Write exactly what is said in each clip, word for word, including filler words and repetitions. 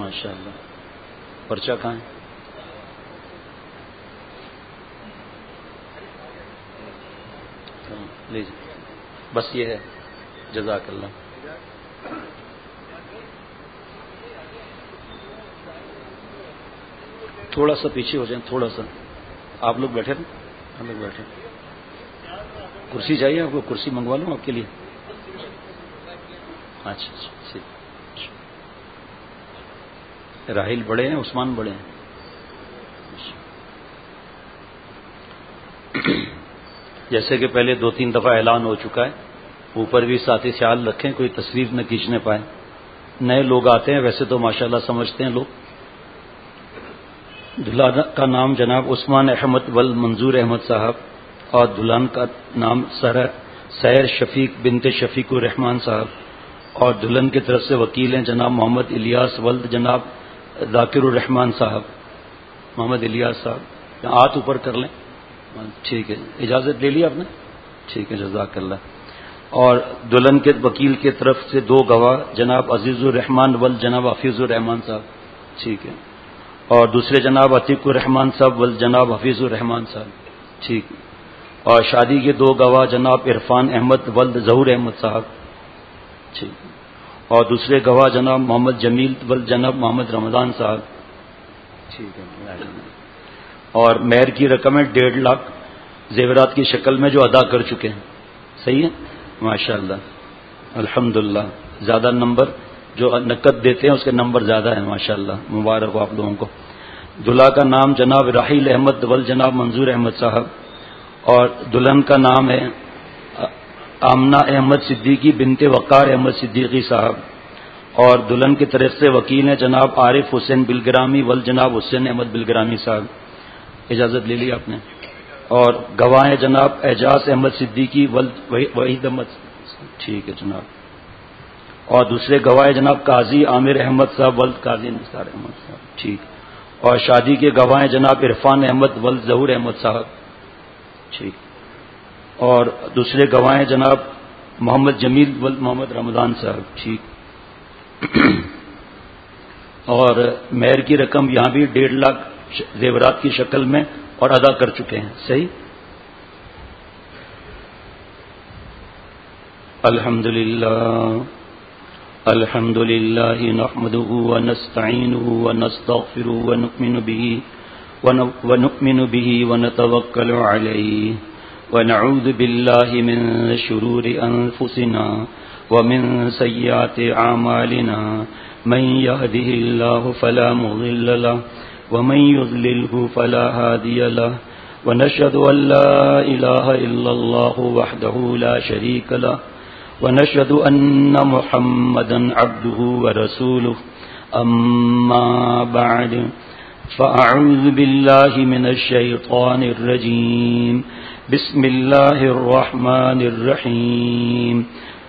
ماشاء اللہ. پرچہ کہاں ہے؟ لیجیے. بس یہ ہے. جزاک اللہ. تھوڑا سا پیچھے ہو جائیں, تھوڑا سا. آپ لوگ بیٹھے نا, ہم لوگ بیٹھے. کرسی چاہیے آپ کو؟ کرسی منگوا لوں آپ کے لیے. اچھا اچھا ٹھیک. راحیل بڑے ہیں, عثمان بڑے ہیں. جیسے کہ پہلے دو تین دفعہ اعلان ہو چکا ہے, اوپر بھی ساتھی خیال رکھیں کوئی تصویر نہ کھینچنے پائے. نئے لوگ آتے ہیں, ویسے تو ماشاءاللہ سمجھتے ہیں لوگ. دلہن کا نام جناب عثمان احمد ول منظور احمد صاحب, اور دلہن کا نام سیر شفیق بنت شفیق الرحمان صاحب, اور دلہن کی طرف سے وکیل ہیں جناب محمد الیاس ولد جناب ذاکر الرحمان صاحب. محمد الیاس صاحب, ہاتھ اوپر کر لیں. ٹھیک ہے, اجازت لے لی آپ نے؟ ٹھیک ہے, جزاک اللہ. اور دلہن کے وکیل کی طرف سے دو گواہ جناب عزیز الرحمان ولد جناب حفیظ الرحمان صاحب. ٹھیک ہے. اور دوسرے جناب عتیق الرحمان صاحب ولد جناب حفیظ الرحمان صاحب. ٹھیک. اور شادی کے دو گواہ جناب عرفان احمد ولد ظہور احمد صاحب. ٹھیک. اور دوسرے گواہ جناب محمد جمیل ولد جناب محمد رمضان صاحب. ٹھیک ہے. اور مہر کی رقم ہے ڈیڑھ لاکھ زیورات کی شکل میں جو ادا کر چکے ہیں. صحیح ہے, ماشاء اللہ, الحمدللہ. زیادہ نمبر جو نقد دیتے ہیں اس کے نمبر زیادہ ہیں, ماشاء اللہ, مبارک ہو آپ لوگوں کو. دلہا کا نام جناب راحیل احمد ول جناب منظور احمد صاحب, اور دلہن کا نام ہے آمنہ احمد صدیقی بنت وقار احمد صدیقی صاحب, اور دلہن کی طرف سے وکیل ہیں جناب عارف حسین بلگرامی ول جناب حسین احمد بلگرامی صاحب. اجازت لے لی آپ نے. اور گواہ جناب اعجاز احمد صدیقی ولد وحید احمد. ٹھیک ہے جناب. اور دوسرے گواہ جناب قاضی عامر احمد صاحب ولد قاضی نثار احمد صاحب. ٹھیک. اور شادی کے گواہ جناب عرفان احمد ولد ظہور احمد صاحب. ٹھیک. اور دوسرے گواہ جناب محمد جمیل ولد محمد رمضان صاحب. ٹھیک. اور مہر کی رقم یہاں بھی ڈیڑھ لاکھ زیورات کی شکل میں اور ادا کر چکے ہیں. صحیح. الحمدللہ الحمدللہ نحمده ونستعینه ونستغفره ونؤمن به ونؤمن به ونتوکل علیہ ونعوذ باللہ من شرور انفسنا ومن سیئات اعمالنا من يهده الله فلا مضل له ومن يضلله فلا هادي له ونشهد أن لا إله إلا الله وحده لا شريك له ونشهد أن محمدا عبده ورسوله أما بعد فأعوذ بالله من الشيطان الرجيم بسم الله الرحمن الرحيم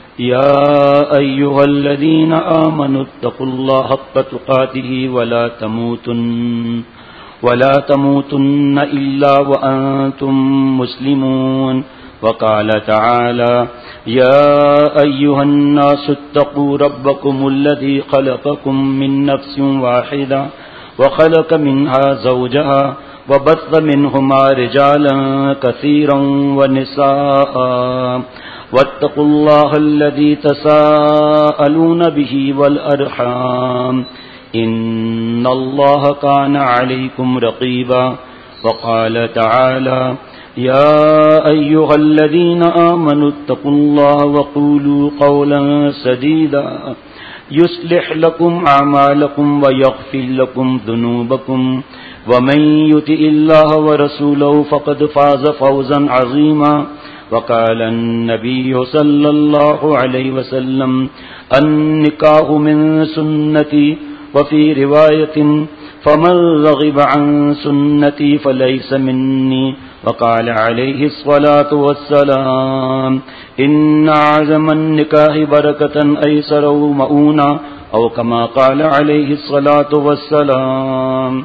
يا أيها الذين آمنوا اتقوا الله حق تقاته ولا تموتن ولا تموتن إلا وأنتم مسلمون. وقال تعالى يا أيها الناس اتقوا ربكم الذي خلقكم من نفس واحدة وخلق منها زوجها وبث منهما رجالا كثيرا ونساء واتقوا الله الذي تساءلون به والأرحام إن الله كان عليكم رقيبا. وقال تعالى يا أيها الذين آمنوا اتقوا الله وقولوا قولا سديدا يصلح لكم أعمالكم ويغفر لكم ذنوبكم ومن يطع الله ورسوله فقد فاز فوزا عظيما. وقال النبي صلى الله عليه وسلم النكاح من سنتي وفي رواية فمن رغب عن سنتي فليس مني. وقال عليه الصلاة والسلام إن أعظم النكاح بركة أيسره مؤونة أو كما قال عليه الصلاة والسلام.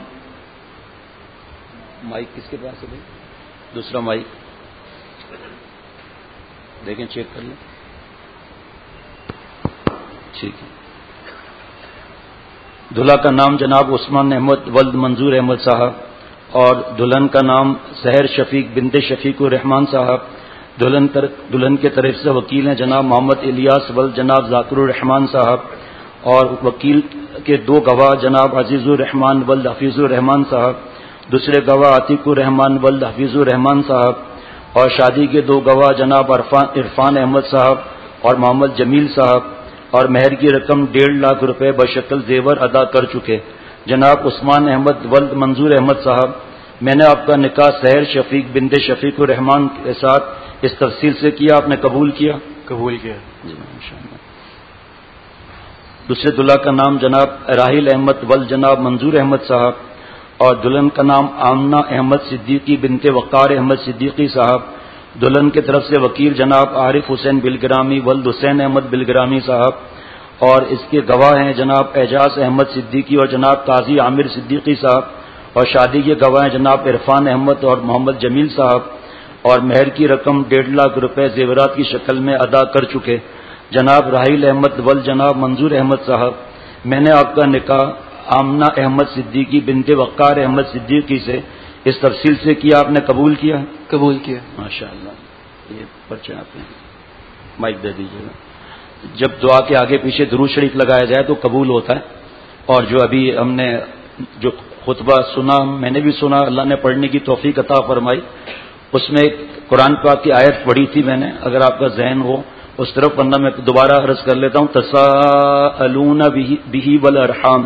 مائک کس کے پاس ہے بھائی؟ دوسرا مائک دیکھیں, چیک کر لیں. ٹھیک ہے. دلہا کا نام جناب عثمان احمد ولد منظور احمد صاحب اور دلہن کا نام سحر شفیق بنت شفیق الرحمان صاحب. دلہن تر دلہن کے طرف سے وکیل ہیں جناب محمد الیاس ولد جناب ذاکر الرحمان صاحب اور وکیل کے دو گواہ جناب عزیز الرحمان ولد حفیظ الرحمان صاحب. دوسرے گواہ عتیق الرحمان ولد حفیظ الرحمان صاحب اور شادی کے دو گواہ جناب عرفان عرفان احمد صاحب اور محمد جمیل صاحب اور مہر کی رقم ڈیڑھ لاکھ روپے بشکل زیور ادا کر چکے. جناب عثمان احمد ولد منظور احمد صاحب، میں نے آپ کا نکاح سحر شفیق بنت شفیق الرحمان کے ساتھ اس تفصیل سے کیا، آپ نے قبول کیا؟ قبول کیا جی انشاءاللہ. دوسرے دلہا کا نام جناب راحیل احمد ولد جناب منظور احمد صاحب اور دلہن کا نام آمنہ احمد صدیقی بنت وقار احمد صدیقی صاحب. دلہن کی طرف سے وکیل جناب عارف حسین بلگرامی ولد حسین احمد بلگرامی صاحب اور اس کے گواہ ہیں جناب اعجاز احمد صدیقی اور جناب قاضی عامر صدیقی صاحب اور شادی کے گواہ ہیں جناب عرفان احمد اور محمد جمیل صاحب اور مہر کی رقم ڈیڑھ لاکھ روپے زیورات کی شکل میں ادا کر چکے. جناب راحیل احمد ولد جناب منظور احمد صاحب، میں نے آپ کا نکاح آمنہ احمد صدیقی بنت وقار احمد صدیقی سے اس تفصیل سے کیا، آپ نے قبول کیا؟ قبول کیا ماشاء اللہ. یہ پرچہ آپ نے مائک دے دیجیے گا. جب دعا کے آگے پیچھے درود شریف لگایا جائے تو قبول ہوتا ہے. اور جو ابھی ہم نے جو خطبہ سنا، میں نے بھی سنا، اللہ نے پڑھنے کی توفیق عطا فرمائی. اس میں ایک قرآن پاک کی آیت پڑھی تھی میں نے، اگر آپ کا ذہن ہو اس طرف پڑھنا، میں دوبارہ عرض کر لیتا ہوں. تساءلون بہ والارحام،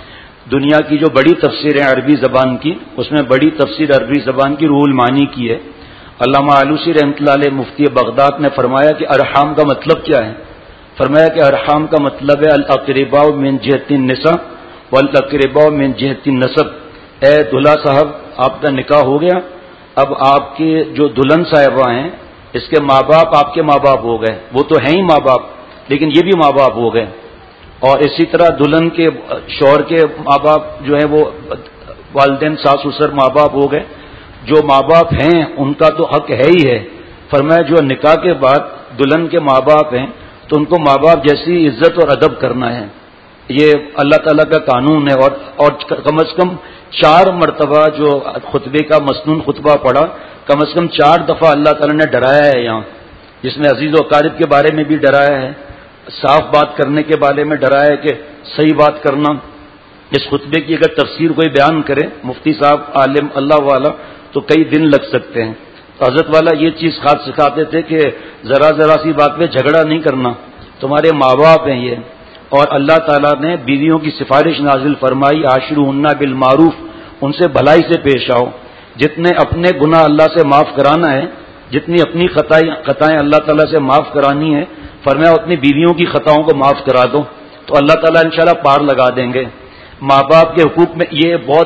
دنیا کی جو بڑی تفسیر ہے عربی زبان کی، اس میں بڑی تفسیر عربی زبان کی روح المعانی کی ہے. علامہ آلوسی رحمۃ اللہ علیہ مفتی بغداد نے فرمایا کہ ارحام کا مطلب کیا ہے؟ فرمایا کہ ارحام کا مطلب ہے الاقرباء من جہت النساء والاقرباء من جہت النسب. اے دلہا صاحب، آپ کا نکاح ہو گیا، اب آپ کے جو دلہن صاحبہ ہیں اس کے ماں باپ آپ کے ماں باپ ہو گئے، وہ تو ہیں ہی ماں باپ لیکن یہ بھی ماں باپ ہو گئے. اور اسی طرح دلہن کے شوہر کے ماں باپ جو ہیں وہ والدین ساس سسر ماں باپ ہو گئے. جو ماں باپ ہیں ان کا تو حق ہے ہی ہے. فرمایا جو نکاح کے بعد دلہن کے ماں باپ ہیں تو ان کو ماں باپ جیسی عزت اور ادب کرنا ہے. یہ اللہ تعالیٰ کا قانون ہے. اور اور کم از کم چار مرتبہ جو خطبے کا مسنون خطبہ پڑھا، کم از کم چار دفعہ اللہ تعالیٰ نے ڈرایا ہے یہاں، جس میں عزیز و اقارب کے بارے میں بھی ڈرایا ہے، صاف بات کرنے کے بارے میں ڈرایا ہے کہ صحیح بات کرنا. اس خطبے کی اگر تفسیر کوئی بیان کرے مفتی صاحب عالم اللہ والا تو کئی دن لگ سکتے ہیں. تو حضرت والا یہ چیز خاص سکھاتے تھے کہ ذرا ذرا سی بات پہ جھگڑا نہیں کرنا، تمہارے ماں باپ ہیں یہ. اور اللہ تعالیٰ نے بیویوں کی سفارش نازل فرمائی، عاشروہن بالمعروف، ان سے بھلائی سے پیش آؤ. جتنے اپنے گناہ اللہ سے معاف کرانا ہے، جتنی اپنی خطائیں خطائیں اللہ تعالیٰ سے معاف کرانی ہے، فرمایا اپنی بیویوں کی خطاؤں کو معاف کرا دو تو اللہ تعالیٰ انشاءاللہ پار لگا دیں گے. ماں باپ کے حقوق میں یہ بہت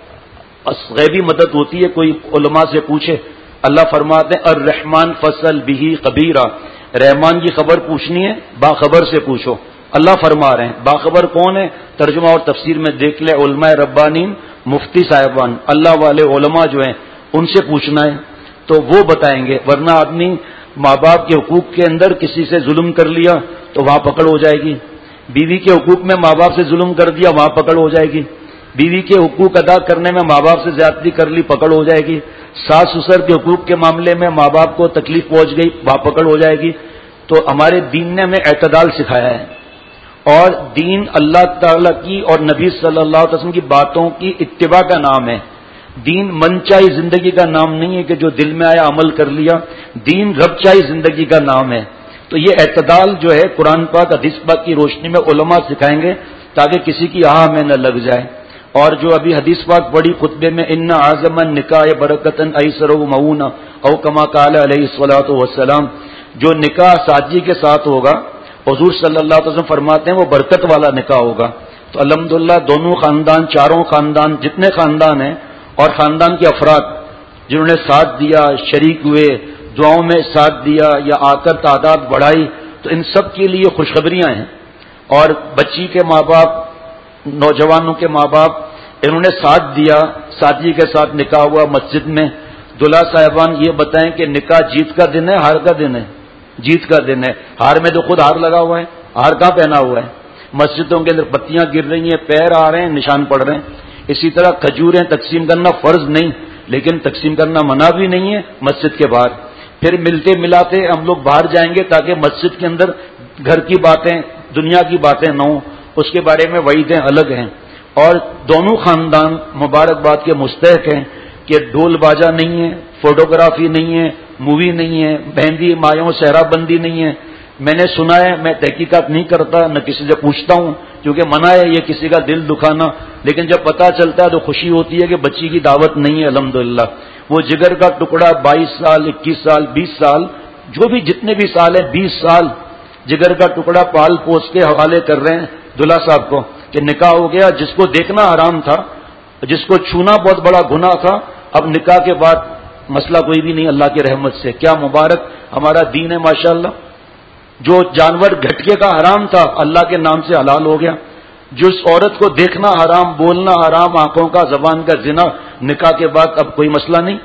غیبی مدد ہوتی ہے. کوئی علماء سے پوچھے، اللہ فرماتے ہیں الرحمن فصل بہ خبیرہ، رحمان کی خبر پوچھنی ہے باخبر سے پوچھو. اللہ فرما رہے ہیں باخبر کون ہے؟ ترجمہ اور تفسیر میں دیکھ لے، علماء ربانین، مفتی صاحبان، اللہ والے علماء جو ہیں ان سے پوچھنا ہے تو وہ بتائیں گے. ورنہ آدمی ماں باپ کے حقوق کے اندر کسی سے ظلم کر لیا تو وہاں پکڑ ہو جائے گی. بیوی کے حقوق میں ماں باپ سے ظلم کر دیا وہاں پکڑ ہو جائے گی. بیوی کے حقوق ادا کرنے میں ماں باپ سے زیادتی کر لی پکڑ ہو جائے گی. ساس سسر کے حقوق کے معاملے میں ماں باپ کو تکلیف پہنچ گئی وہاں پکڑ ہو جائے گی. تو ہمارے دین نے ہمیں اعتدال سکھایا ہے. اور دین اللہ تعالیٰ کی اور نبی صلی اللہ علیہ وسلم کی باتوں کی اتباع کا نام ہے. دین من چاہی زندگی کا نام نہیں ہے کہ جو دل میں آیا عمل کر لیا. دین رب چاہی زندگی کا نام ہے. تو یہ اعتدال جو ہے قرآن پاک حدیث پاک کی روشنی میں علماء سکھائیں گے تاکہ کسی کی آہ میں نہ لگ جائے. اور جو ابھی حدیث پاک بڑی خطبے میں ان اعظم النکاح برکتن ایسر معون او کما قال علیہ الصلوۃ والسلام، جو نکاح سادگی کے ساتھ ہوگا حضور صلی اللہ علیہ وسلم فرماتے ہیں وہ برکت والا نکاح ہوگا. تو الحمدللہ دونوں خاندان، چاروں خاندان، جتنے خاندان ہیں اور خاندان کے افراد جنہوں نے ساتھ دیا، شریک ہوئے، دعاؤں میں ساتھ دیا یا آ کر تعداد بڑھائی، تو ان سب کے لیے خوشخبریاں ہیں. اور بچی کے ماں باپ، نوجوانوں کے ماں باپ، انہوں نے ساتھ دیا، سادگی کے ساتھ نکاح ہوا مسجد میں. دلہا صاحبان یہ بتائیں کہ نکاح جیت کا دن ہے ہار کا دن ہے؟ جیت کا دن ہے. ہار میں تو خود ہار لگا ہوا ہے، ہار کہاں پہنا ہوا ہے. مسجدوں کے اندر بتیاں گر رہی ہیں، پیر آ رہے ہیں، نشان پڑ رہے ہیں. اسی طرح کھجوریں تقسیم کرنا فرض نہیں، لیکن تقسیم کرنا منع بھی نہیں ہے مسجد کے باہر. پھر ملتے ملاتے ہم لوگ باہر جائیں گے تاکہ مسجد کے اندر گھر کی باتیں، دنیا کی باتیں نہ ہوں، اس کے بارے میں وعیدیں الگ ہیں. اور دونوں خاندان مبارکباد کے مستحق ہیں کہ ڈھول باجا نہیں ہے، فوٹوگرافی نہیں ہے، مووی نہیں ہے، مہندی مایوں صحرا بندی نہیں ہے. میں نے سنا ہے، میں تحقیقات نہیں کرتا، نہ کسی سے پوچھتا ہوں کیونکہ منع ہے یہ کسی کا دل دکھانا، لیکن جب پتہ چلتا ہے تو خوشی ہوتی ہے کہ بچی کی دعوت نہیں ہے. الحمدللہ وہ جگر کا ٹکڑا بائیس سال اکیس سال بیس سال جو بھی جتنے بھی سال ہیں، بیس سال جگر کا ٹکڑا پال پوس کے حوالے کر رہے ہیں دلہا صاحب کو کہ نکاح ہو گیا. جس کو دیکھنا حرام تھا، جس کو چھونا بہت بڑا گناہ تھا، اب نکاح کے بعد مسئلہ کوئی بھی نہیں اللہ کی رحمت سے. کیا مبارک ہمارا دین ہے ماشاءاللہ. جو جانور گھٹکے کا حرام تھا اللہ کے نام سے حلال ہو گیا. جس عورت کو دیکھنا حرام، بولنا حرام، آنکھوں کا زبان کا زنا، نکاح کے بعد اب کوئی مسئلہ نہیں.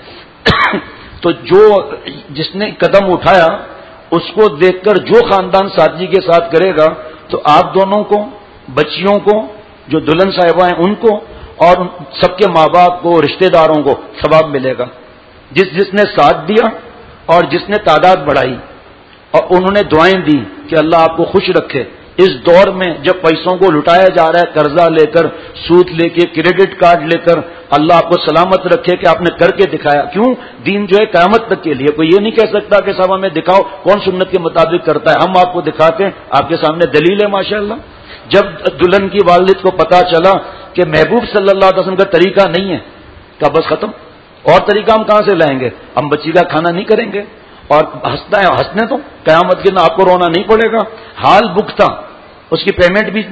تو جو جس نے قدم اٹھایا اس کو دیکھ کر جو خاندان سادگی کے ساتھ کرے گا تو آپ دونوں کو، بچیوں کو، جو دلہن صاحبہ ہیں ان کو، اور سب کے ماں باپ کو، رشتہ داروں کو ثواب ملے گا. جس جس نے ساتھ دیا اور جس نے تعداد بڑھائی اور انہوں نے دعائیں دی کہ اللہ آپ کو خوش رکھے. اس دور میں جب پیسوں کو لٹایا جا رہا ہے، قرضہ لے کر، سود لے کے، کریڈٹ کارڈ لے کر، اللہ آپ کو سلامت رکھے کہ آپ نے کر کے دکھایا. کیوں؟ دین جو ہے قیامت تک کے لیے. کوئی یہ نہیں کہہ سکتا کہ صاحب ہمیں دکھاؤ کون سنت کے مطابق کرتا ہے. ہم آپ کو دکھاتے ہیں، آپ کے سامنے دلیل ہے ماشاءاللہ. جب دلہن کی والد کو پتا چلا کہ محبوب صلی اللہ علیہ وسلم کا طریقہ نہیں ہے، کہا بس ختم، اور طریقہ ہم کہاں سے لائیں گے؟ ہم بچی کا کھانا نہیں کریں گے اور ہنسنا ہے ہنسنے تو قیامت کے دن آپ کو رونا نہیں پڑے گا. حال بک تھا، اس کی پیمنٹ بھی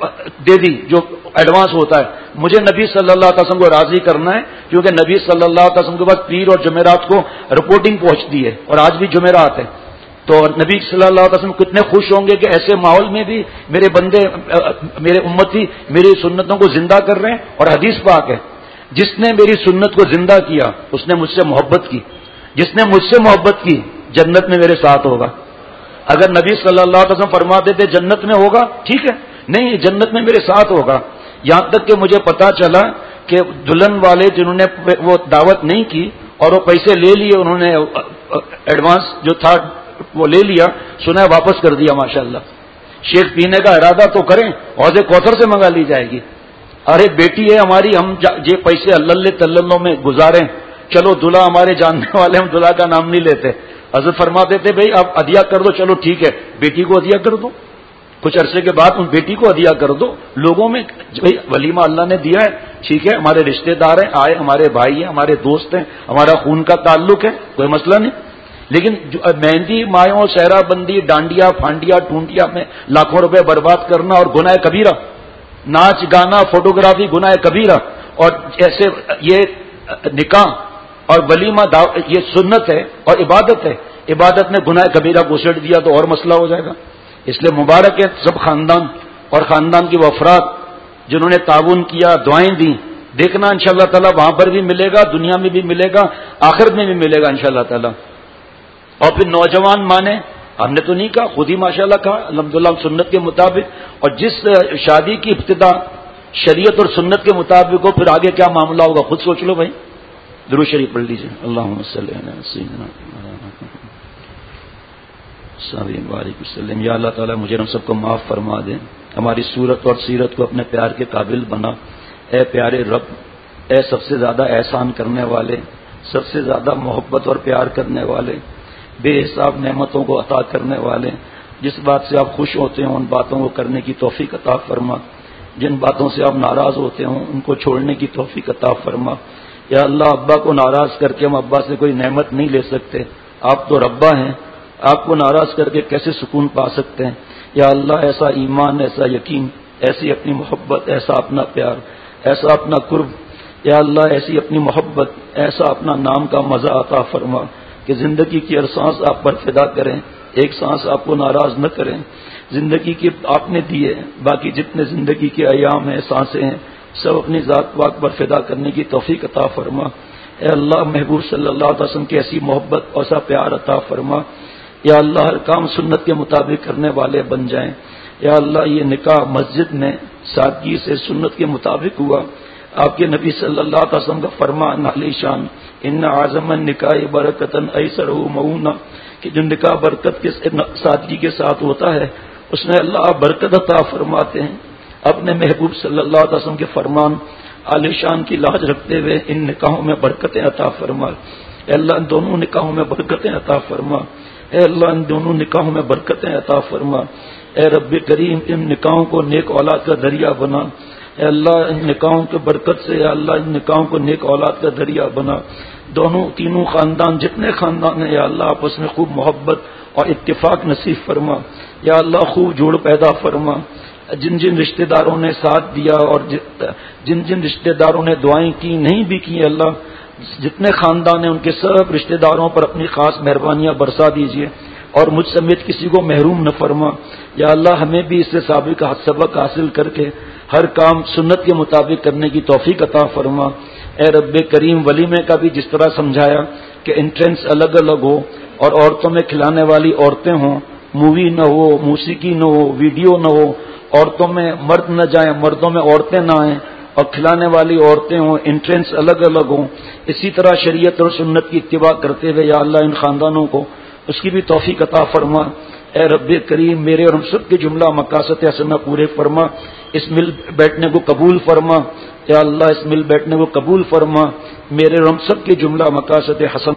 دے دی جو ایڈوانس ہوتا ہے. مجھے نبی صلی اللہ علیہ وسلم کو راضی کرنا ہے کیونکہ نبی صلی اللہ علیہ وسلم کے بعد پیر اور جمعرات کو رپورٹنگ پہنچتی ہے اور آج بھی جمعرات ہے. تو نبی صلی اللہ علیہ وسلم کتنے خوش ہوں گے کہ ایسے ماحول میں بھی میرے بندے، میرے امتی میری سنتوں کو زندہ کر رہے ہیں. اور حدیث پاک ہے، جس نے میری سنت کو زندہ کیا اس نے مجھ سے محبت کی، جس نے مجھ سے محبت کی جنت میں میرے ساتھ ہوگا. اگر نبی صلی اللہ علیہ وسلم فرما دیتے جنت میں ہوگا ٹھیک ہے، نہیں جنت میں میرے ساتھ ہوگا. یہاں تک کہ مجھے پتا چلا کہ دلہن والے جنہوں نے وہ دعوت نہیں کی اور وہ پیسے لے لیے، انہوں نے ایڈوانس جو تھا وہ لے لیا، سنا واپس کر دیا ماشاءاللہ. شیخ پینے کا ارادہ تو کریں، حوض کوثر سے منگا لی جائے گی. ارے بیٹی ہے ہماری، ہم یہ پیسے اللہ تلنوں میں گزاریں، چلو دلہا ہمارے جاننے والے، ہم دلہا کا نام نہیں لیتے. حضرت فرماتے تھے بھائی آپ ہدیہ کر دو، چلو ٹھیک ہے بیٹی کو ہدیہ کر دو. کچھ عرصے کے بعد ان بیٹی کو ہدیہ کر دو. لوگوں میں بھائی ولیمہ اللہ نے دیا ہے ٹھیک ہے، ہمارے رشتہ دار ہیں، آئے ہمارے بھائی ہیں، ہمارے دوست ہیں، ہمارا خون کا تعلق ہے، کوئی مسئلہ نہیں. لیکن مہندی مایوں صحرا بندی، ڈانڈیا پھانڈیا ٹونٹیا میں لاکھوں روپے برباد کرنا اور گناہ کبیرہ، ناچ گانا فوٹوگرافی گناہ کبیرہ. اور ایسے یہ نکاح اور ولیمہ یہ سنت ہے اور عبادت ہے، عبادت میں گناہ کبیرہ گھسیٹ دیا تو اور مسئلہ ہو جائے گا. اس لیے مبارک ہے سب خاندان اور خاندان کے وہ افراد جنہوں نے تعاون کیا، دعائیں دیں. دیکھنا انشاءاللہ تعالی وہاں پر بھی ملے گا، دنیا میں بھی ملے گا، آخرت میں بھی ملے گا انشاءاللہ تعالی. اور پھر نوجوان مانے، ہم نے تو نہیں کہا، خود ہی ماشاءاللہ کہا الحمدللہ سنت کے مطابق. اور جس شادی کی ابتدا شریعت اور سنت کے مطابق ہو پھر آگے کیا معاملہ ہوگا خود سوچ لو بھائی. درود شریف پڑھ لیجیے. اللہم صلی علی سیدنا بارک وسلم. یا اللہ تعالیٰ مجھے ہم سب کو معاف فرما دیں، ہماری صورت اور سیرت کو اپنے پیار کے قابل بنا. اے پیارے رب، اے سب سے زیادہ احسان کرنے والے، سب سے زیادہ محبت اور پیار کرنے والے، بے حساب نعمتوں کو عطا کرنے والے، جس بات سے آپ خوش ہوتے ہوں ان باتوں کو کرنے کی توفیق عطا فرما، جن باتوں سے آپ ناراض ہوتے ہوں ان کو چھوڑنے کی توفیق عطا فرما. یا اللہ ابا کو ناراض کر کے ہم ابا سے کوئی نعمت نہیں لے سکتے، آپ تو ربا ہیں، آپ کو ناراض کر کے کیسے سکون پا سکتے ہیں. یا اللہ ایسا ایمان، ایسا یقین، ایسی اپنی محبت، ایسا اپنا پیار، ایسا اپنا قرب، یا اللہ ایسی اپنی محبت، ایسا اپنا نام کا مزہ عطا فرما کہ زندگی کی ہر سانس آپ پر فدا کریں، ایک سانس آپ کو ناراض نہ کریں. زندگی کی آپ نے دیے، باقی جتنے زندگی کے ایام ہیں، سانسیں ہیں، سب اپنی ذات پاک پر فدا کرنے کی توفیق عطا فرما. اے اللہ محبوب صلی اللہ علیہ وسلم کی ایسی محبت، ایسا پیار عطا فرما. یا اللہ ہر کام سنت کے مطابق کرنے والے بن جائیں. یا اللہ یہ نکاح مسجد میں سادگی سے سنت کے مطابق ہوا. آپ کے نبی صلی اللہ علیہ وسلم کا فرمان علی شان ان اعظم النکاح برکتن ایسرہ مؤونہ کہ جو نکاح برکت کے سادگی کے ساتھ ہوتا ہے اس میں اللہ برکت عطا فرماتے ہیں. اپنے محبوب صلی اللہ علیہ وسلم کے فرمان علی شان کی لاج رکھتے ہوئے ان نکاحوں میں برکتیں عطا فرما. اے اللہ ان دونوں نکاحوں میں برکتیں عطا فرما. اے اللہ ان دونوں نکاحوں میں برکتیں عطا فرما. اے رب کریم ان نکاحوں کو نیک اولاد کا ذریعہ بنا. اے اللہ ان نکاحوں کے برکت سے اے اللہ ان نکاحوں کو نیک اولاد کا ذریعہ بنا. دونوں تینوں خاندان جتنے خاندان ہیں یا اللہ آپس میں خوب محبت اور اتفاق نصیب فرما. یا اللہ خوب جوڑ پیدا فرما. جن جن رشتہ داروں نے ساتھ دیا اور جن جن رشتہ داروں نے دعائیں کی نہیں بھی کی اللہ جتنے خاندان ہیں ان کے سب رشتہ داروں پر اپنی خاص مہربانیاں برسا دیجیے اور مجھ سمیت کسی کو محروم نہ فرما. یا اللہ ہمیں بھی اس سے سابق سبق حاصل کر کے ہر کام سنت کے مطابق کرنے کی توفیق عطا فرما. اے رب کریم ولیمے کا بھی جس طرح سمجھایا کہ انٹرنس الگ الگ ہو اور عورتوں میں کھلانے والی عورتیں ہوں, مووی نہ ہو, موسیقی نہ ہو, ویڈیو نہ ہو, عورتوں میں مرد نہ جائیں, مردوں میں عورتیں نہ آئیں اور کھلانے والی عورتیں ہوں, انٹرنس الگ الگ ہوں. اسی طرح شریعت اور سنت کی اتباع کرتے ہوئے یا اللہ ان خاندانوں کو اس کی بھی توفیق عطا فرما. اے رب کریم میرے اور ہم سب کے جملہ مقاصد حسنہ پورے فرما. اس مل بیٹھنے کو قبول فرما. یا اللہ اس مل بیٹھنے کو قبول فرما. میرے اور ہم سب کے جملہ مقاصد حسنہ.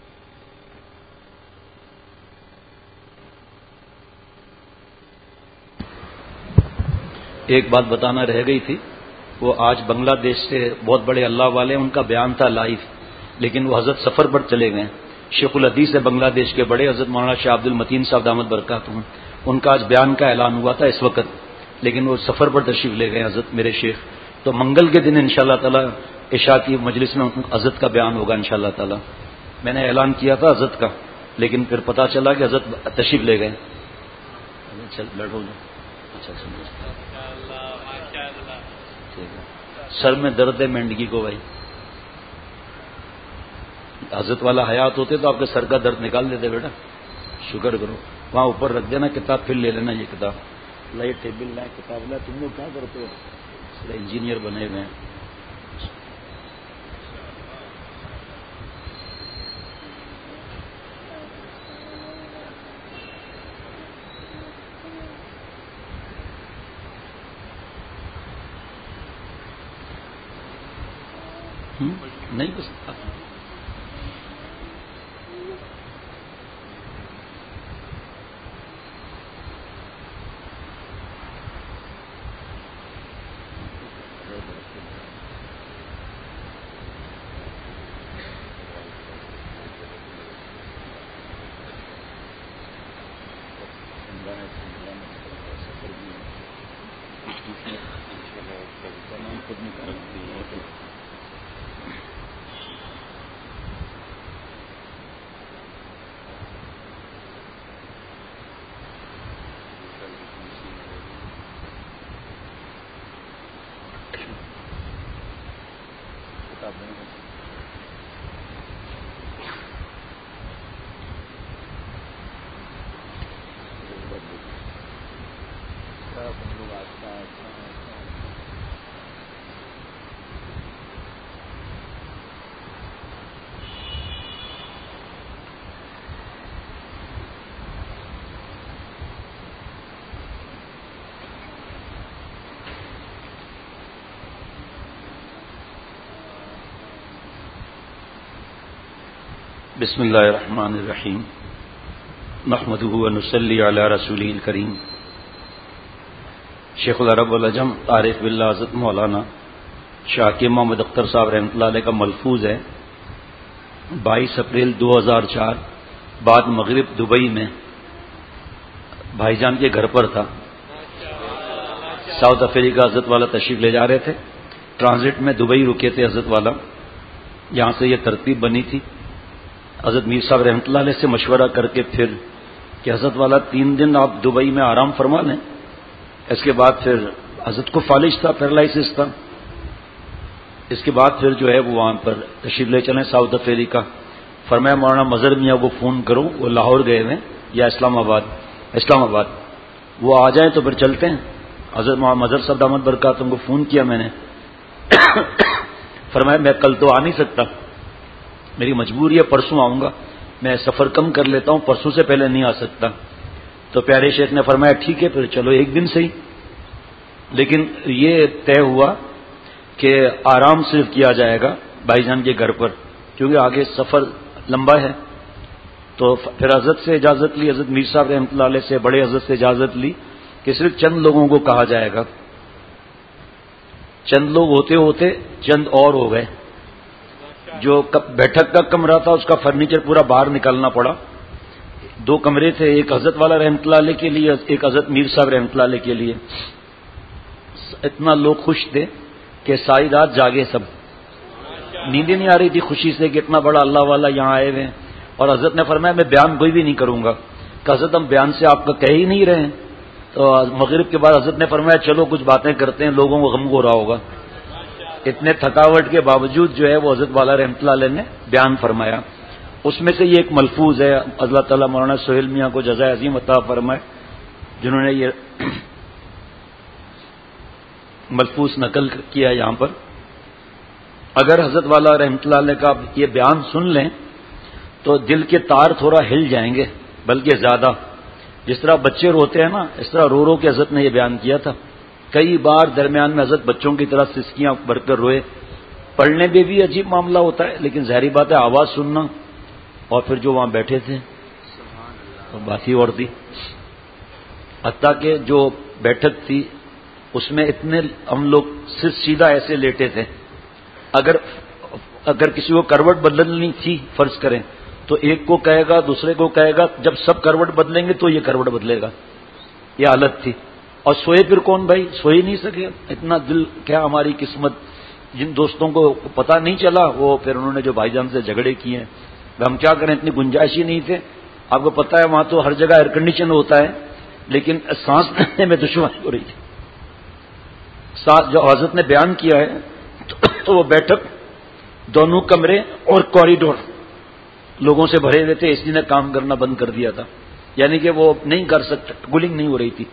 ایک بات بتانا رہ گئی تھی, وہ آج بنگلہ دیش سے بہت بڑے اللہ والے ان کا بیان تھا لائیو, لیکن وہ حضرت سفر پر چلے گئے. شیخ الحدیث ہے بنگلہ دیش کے بڑے حضرت مولانا شاہ عبد المتین صاحب دامت برکاتہم, ان کا آج بیان کا اعلان ہوا تھا اس وقت, لیکن وہ سفر پر تشریف لے گئے حضرت میرے شیخ. تو منگل کے دن انشاءاللہ تعالی عشاء کی مجلس میں حضرت کا بیان ہوگا انشاءاللہ تعالی. میں نے اعلان کیا تھا حضرت کا, لیکن پھر پتہ چلا کہ حضرت تشریف لے گئے. چل بیٹھو. اچھا سر میں درد ہے مینڈگی کو بھائی, حضرت والا حیات ہوتے تو آپ کے سر کا درد نکال دیتے بیٹا. شکر کرو, وہاں اوپر رکھ دینا کتاب, پھر لے لینا یہ کتاب. لائی ٹیبل لائے کتاب لائے. تم لوگ کیا کرتے ہو؟ انجینئر بنے ہوئے ہیں. نہیں بس بسم اللہ الرحمن الرحیم نحمدہ ونصلی علی رسولہ الکریم. شیخ العرب والعجم عارف باللہ حضرت مولانا شاکر محمد اختر صاحب رحمۃ اللہ علیہ کا ملفوظ ہے بائیس اپریل دو ہزار چار بعد مغرب دبئی میں بھائی جان کے گھر پر تھا. ساؤتھ افریقہ حضرت والا تشریف لے جا رہے تھے, ٹرانزٹ میں دبئی رکے تھے حضرت والا. یہاں سے یہ ترتیب بنی تھی حضرت میر صاحب رحمۃ اللہ علیہ سے مشورہ کر کے پھر کہ حضرت والا تین دن آپ دبئی میں آرام فرما لیں. اس کے بعد پھر حضرت کو فالج تھا, پیرالائسس تھا. اس کے بعد پھر جو ہے وہ وہاں پر تشریف لے چلیں ساؤتھ افریقہ. فرمایا مولانا مظہر میاں کو فون کرو, وہ لاہور گئے ہوئے یا اسلام آباد اسلام آباد وہ آ جائیں تو پھر چلتے ہیں. حضرت محمد مظہر صاحب دامت برکاتہم کو فون کیا میں نے, فرمایا میں کل تو آ نہیں سکتا, میری مجبوری ہے, پرسوں آؤں گا, میں سفر کم کر لیتا ہوں, پرسوں سے پہلے نہیں آ سکتا. تو پیارے شیخ نے فرمایا ٹھیک ہے پھر چلو ایک دن سے ہی. لیکن یہ طے ہوا کہ آرام سے کیا جائے گا بھائی جان کے گھر پر, کیونکہ آگے سفر لمبا ہے. تو پھر حضرت سے اجازت لی, حضرت میر صاحب رحمۃ اللہ علیہ سے, بڑے حضرت سے اجازت لی کہ صرف چند لوگوں کو کہا جائے گا. چند لوگ ہوتے ہوتے چند اور ہو گئے. جو بیٹھک کا کمرہ تھا اس کا فرنیچر پورا باہر نکالنا پڑا. دو کمرے تھے, ایک حضرت والا رحمۃ اللہ علیہ کے لیے, ایک حضرت میر صاحب رحمۃ اللہ علیہ کے لیے. اتنا لوگ خوش تھے کہ ساری رات جاگے سب, نیندیں نہیں آ رہی تھی خوشی سے کہ اتنا بڑا اللہ والا یہاں آئے ہوئے ہیں. اور حضرت نے فرمایا میں بیان کوئی بھی نہیں کروں گا, کہ حضرت ہم بیان سے آپ کا کہہ ہی نہیں رہے ہیں. تو مغرب کے بعد حضرت نے فرمایا چلو کچھ باتیں کرتے ہیں, لوگوں کو غم ہو رہا ہوگا. اتنے تھکاوٹ کے باوجود جو ہے وہ حضرت والا رحمۃ اللہ علیہ نے بیان فرمایا. اس میں سے یہ ایک ملفوظ ہے, اللہ تعالیٰ مولانا سہیل میاں کو جزائے عظیم عطا فرمائے, جنہوں نے یہ ملفوظ نقل کیا یہاں پر. اگر حضرت والا رحمۃ اللہ علیہ کا یہ بیان سن لیں تو دل کے تار تھوڑا ہل جائیں گے, بلکہ زیادہ. جس طرح بچے روتے ہیں نا, اس طرح رو رو کے حضرت نے یہ بیان کیا تھا. کئی بار درمیان میں حضرت بچوں کی طرح سسکیاں بھر کر روئے. پڑھنے میں بھی عجیب معاملہ ہوتا ہے, لیکن ظاہری بات ہے آواز سننا, اور پھر جو وہاں بیٹھے تھے تو بات ہی اور تھی. حتیٰ کہ جو بیٹھک تھی اس میں اتنے ہم لوگ سیدھا ایسے لیٹے تھے, اگر اگر کسی کو کروٹ بدلنی تھی فرض کریں تو ایک کو کہے گا دوسرے کو کہے گا, جب سب کروٹ بدلیں گے تو یہ کروٹ بدلے گا. یہ حالت تھی. اور سوئے پھر کون بھائی, سوئے نہیں سکے. اتنا دل کیا ہماری قسمت. جن دوستوں کو پتا نہیں چلا وہ پھر انہوں نے جو بھائی جان سے جھگڑے کیے ہیں, ہم کیا کریں, اتنی گنجائش ہی نہیں تھے. آپ کو پتا ہے وہاں تو ہر جگہ ایئر کنڈیشن ہوتا ہے, لیکن سانس لینے میں دشواری ہو رہی تھی. جو حضرت نے بیان کیا ہے تو وہ بیٹھک, دونوں کمرے اور کوریڈور لوگوں سے بھرے ہوئے تھے, اس لیے نے کام کرنا بند کر دیا تھا. یعنی کہ وہ نہیں کر سکتے, کولنگ نہیں ہو رہی تھی.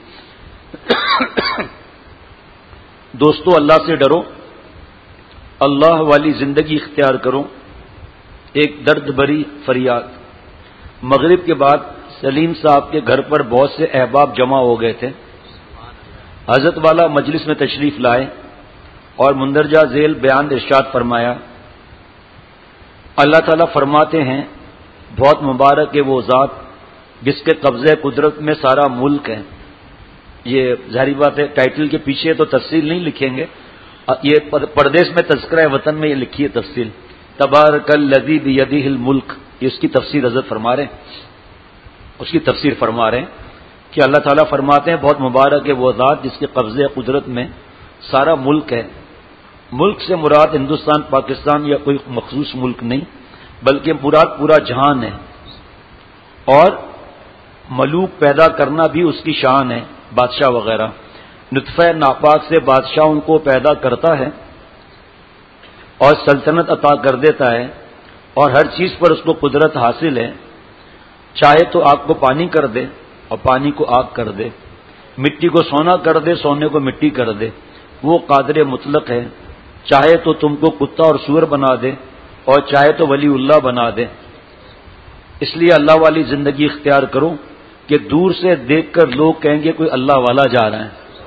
دوستو اللہ سے ڈرو, اللہ والی زندگی اختیار کرو. ایک درد بھری فریاد. مغرب کے بعد سلیم صاحب کے گھر پر بہت سے احباب جمع ہو گئے تھے. حضرت والا مجلس میں تشریف لائے اور مندرجہ ذیل بیان ارشاد فرمایا. اللہ تعالیٰ فرماتے ہیں بہت مبارک ہے وہ ذات جس کے قبضے قدرت میں سارا ملک ہے. یہ ظاہری بات ہے, ٹائٹل کے پیچھے تو تفصیل نہیں لکھیں گے, یہ پردیس میں تذکرہ وطن میں یہ لکھی ہے تفصیل. تبارک الذی بیدہ الملک, یہ اس کی تفسیر حضرت فرما رہے ہیں, اس کی تفسیر فرما رہے ہیں کہ اللہ تعالیٰ فرماتے ہیں بہت مبارک ہے وہ ذات جس کے قبضے قدرت میں سارا ملک ہے. ملک سے مراد ہندوستان پاکستان یا کوئی مخصوص ملک نہیں, بلکہ مراد پورا جہان ہے. اور ملوک پیدا کرنا بھی اس کی شان ہے, بادشاہ وغیرہ. نطفہ ناپاک سے بادشاہوں کو پیدا کرتا ہے اور سلطنت عطا کر دیتا ہے, اور ہر چیز پر اس کو قدرت حاصل ہے. چاہے تو آگ کو پانی کر دے اور پانی کو آگ کر دے, مٹی کو سونا کر دے, سونے کو مٹی کر دے. وہ قادر مطلق ہے. چاہے تو تم کو کتا اور سور بنا دے, اور چاہے تو ولی اللہ بنا دے. اس لیے اللہ والی زندگی اختیار کرو کہ دور سے دیکھ کر لوگ کہیں گے کوئی اللہ والا جا رہا ہے.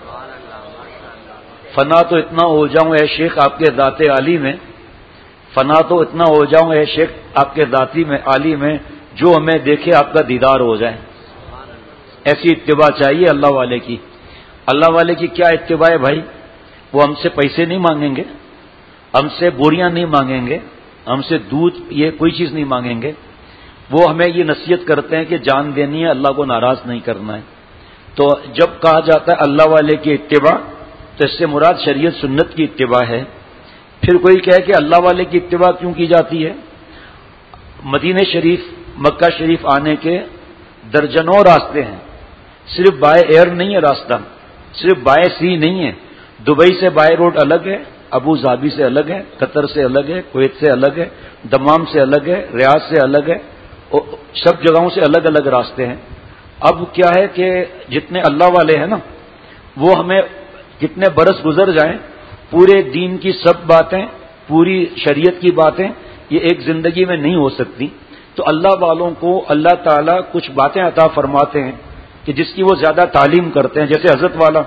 فنا تو اتنا ہو جاؤں اے شیخ آپ کے ذات عالی میں, فنا تو اتنا ہو جاؤں اے شیخ آپ کے ذاتی میں عالی میں, جو ہمیں دیکھے آپ کا دیدار ہو جائے. ایسی اتباع چاہیے اللہ والے کی. اللہ والے کی کیا اتباع ہے بھائی؟ وہ ہم سے پیسے نہیں مانگیں گے, ہم سے بوریاں نہیں مانگیں گے, ہم سے دودھ یہ کوئی چیز نہیں مانگیں گے. وہ ہمیں یہ نصیحت کرتے ہیں کہ جان دینی ہے, اللہ کو ناراض نہیں کرنا ہے. تو جب کہا جاتا ہے اللہ والے کی اتباع تو اس سے مراد شریعت سنت کی اتباع ہے. پھر کوئی کہے کہ اللہ والے کی اتباع کیوں کی جاتی ہے؟ مدینہ شریف مکہ شریف آنے کے درجنوں راستے ہیں. صرف بائے ایئر نہیں ہے راستہ, صرف بائے سی نہیں ہے. دبئی سے بائے روڈ الگ ہے, ابو ظہبی سے الگ ہے, قطر سے الگ ہے, کویت سے الگ ہے, دمام سے الگ ہے, ریاض سے الگ ہے, سب جگہوں سے الگ الگ راستے ہیں. اب کیا ہے کہ جتنے اللہ والے ہیں نا وہ ہمیں کتنے برس گزر جائیں پورے دین کی سب باتیں پوری شریعت کی باتیں یہ ایک زندگی میں نہیں ہو سکتی. تو اللہ والوں کو اللہ تعالیٰ کچھ باتیں عطا فرماتے ہیں کہ جس کی وہ زیادہ تعلیم کرتے ہیں. جیسے حضرت والا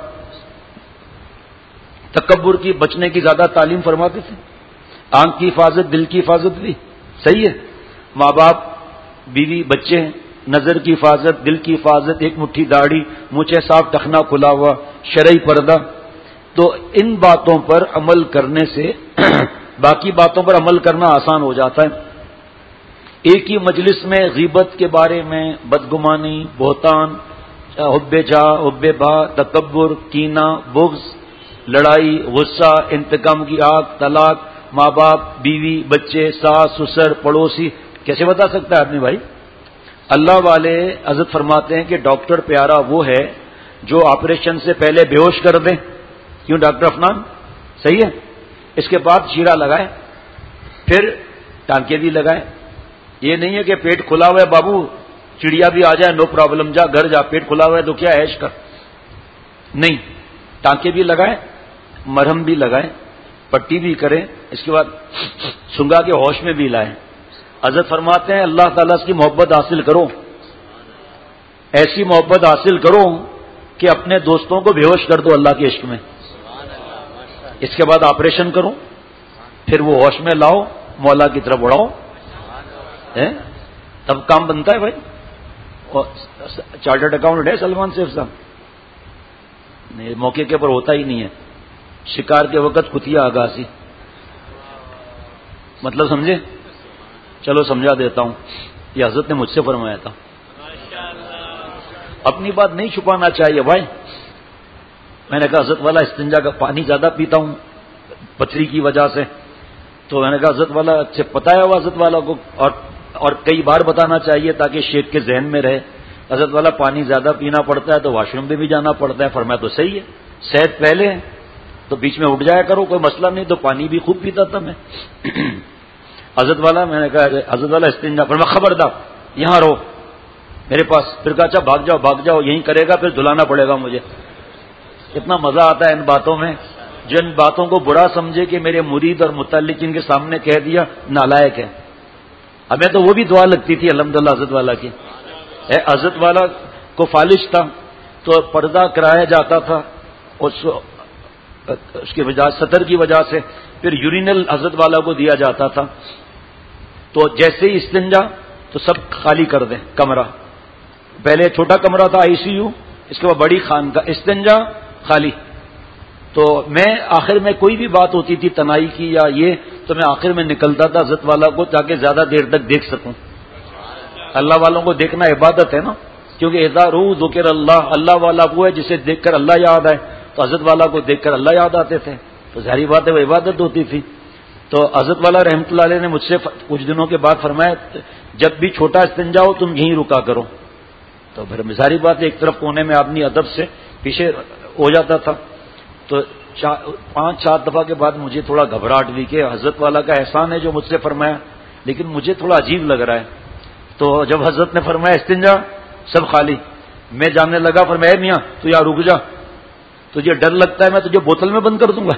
تکبر کی بچنے کی زیادہ تعلیم فرماتے تھے. آنکھ کی حفاظت دل کی حفاظت بھی صحیح ہے. ماں باپ بیوی بچے ہیں, نظر کی حفاظت دل کی حفاظت, ایک مٹھی داڑھی منچے صاف ٹخنا کھلا ہوا, شرعی پردہ. تو ان باتوں پر عمل کرنے سے باقی باتوں پر عمل کرنا آسان ہو جاتا ہے. ایک ہی مجلس میں غیبت کے بارے میں بدگمانی, بہتان, حب جاہ, حب با, تکبر, کینہ, بغض, لڑائی, غصہ, انتقام کی آگ, طلاق, ماں باپ, بیوی, بچے, ساس, سسر, پڑوسی, کیسے بتا سکتا ہے آدمی بھائی؟ اللہ والے حضرت فرماتے ہیں کہ ڈاکٹر پیارا وہ ہے جو آپریشن سے پہلے بے ہوش کر دے. کیوں ڈاکٹر افنان؟ صحیح ہے. اس کے بعد شیرہ لگائے, پھر ٹانکے بھی لگائے. یہ نہیں ہے کہ پیٹ کھلا ہوا ہے بابو چڑیا بھی آ جائے نو پرابلم, جا گھر جا, پیٹ کھلا ہوا ہے تو کیا عیش کر. نہیں, ٹانکے بھی لگائے, مرہم بھی لگائے, پٹی بھی کریں, اس کے بعد سنگا کے ہوش میں بھی لائیں. حضرت فرماتے ہیں اللہ تعالیٰ کی محبت حاصل کرو, ایسی محبت حاصل کرو کہ اپنے دوستوں کو بے ہوش کر دو اللہ کے عشق میں. اس کے بعد آپریشن کرو, پھر وہ ہوش میں لاؤ, مولا کی طرف بڑھاؤ, تب کام بنتا ہے بھائی. چارٹرڈ اکاؤنٹ ہے سلمان سیف صاحب؟ نہیں, موقع کے اوپر ہوتا ہی نہیں ہے. شکار کے وقت کتیا آگاسی, مطلب سمجھے؟ چلو سمجھا دیتا ہوں. یہ حضرت نے مجھ سے فرمایا تھا. اپنی بات نہیں چھپانا چاہیے بھائی. میں نے کہا حضرت والا استنجا کا پانی زیادہ پیتا ہوں پتھری کی وجہ سے. تو میں نے کہا حضرت والا سے بتایا ہوا حضرت والا کو, اور اور کئی بار بتانا چاہیے تاکہ شیخ کے ذہن میں رہے. حضرت والا پانی زیادہ پینا پڑتا ہے تو واش روم پہ بھی جانا پڑتا ہے. فرمایا تو صحیح ہے, صحت پہلے ہے تو بیچ میں اٹھ جایا کرو, کوئی مسئلہ نہیں. تو پانی بھی خوب پیتا تھا میں. حضرت والا میں نے کہا حضرت والا استنجا, فرمایا خبردار یہاں رہو میرے پاس. پھر کہا اچھا بھاگ جاؤ بھاگ جاؤ, یہیں کرے گا پھر دھلانا پڑے گا مجھے. اتنا مزہ آتا ہے ان باتوں میں. جن باتوں کو برا سمجھے کہ میرے مرید اور متعلقین کے سامنے کہہ دیا نالائق ہے. ہمیں تو وہ بھی دعا لگتی تھی الحمدللہ حضرت والا کی. حضرت والا کو فالش تھا تو پردہ کرایا جاتا تھا اس کی وجہ سطر کی وجہ سے. پھر یورینل حضرت والا کو دیا جاتا تھا. تو جیسے ہی استنجا تو سب خالی کر دیں کمرہ. پہلے چھوٹا کمرہ تھا آئی سی یو, اس کے بعد بڑی خان کا, استنجا خالی. تو میں آخر میں کوئی بھی بات ہوتی تھی تنائی کی یا یہ, تو میں آخر میں نکلتا تھا حضرت والا کو تاکہ زیادہ دیر تک دیکھ سکوں. اللہ والوں کو دیکھنا عبادت ہے نا, کیونکہ اذا روح ذکر اللہ, اللہ والا وہ ہے جسے دیکھ کر اللہ یاد آئے. تو حضرت والا کو دیکھ کر اللہ یاد آتے تھے, تو ظاہری بات ہے وہ عبادت ہوتی تھی. تو حضرت والا رحمۃ اللہ علیہ نے مجھ سے کچھ دنوں کے بعد فرمایا جب بھی چھوٹا استنجا ہو تم یہیں رکا کرو. تو پھر ظاہری بات ہے ایک طرف کونے میں آدمی ادب سے پیچھے ہو جاتا تھا. تو پانچ سات دفعہ کے بعد مجھے تھوڑا گھبراہٹ ہوئی کہ حضرت والا کا احسان ہے جو مجھ سے فرمایا, لیکن مجھے تھوڑا عجیب لگ رہا ہے. تو جب حضرت نے فرمایا استنجا سب خالی, میں جاننے لگا. فرمایا میاں تو یہاں رک جا, تجھے ڈر لگتا ہے میں تجھے بوتل میں بند کر دوں گا.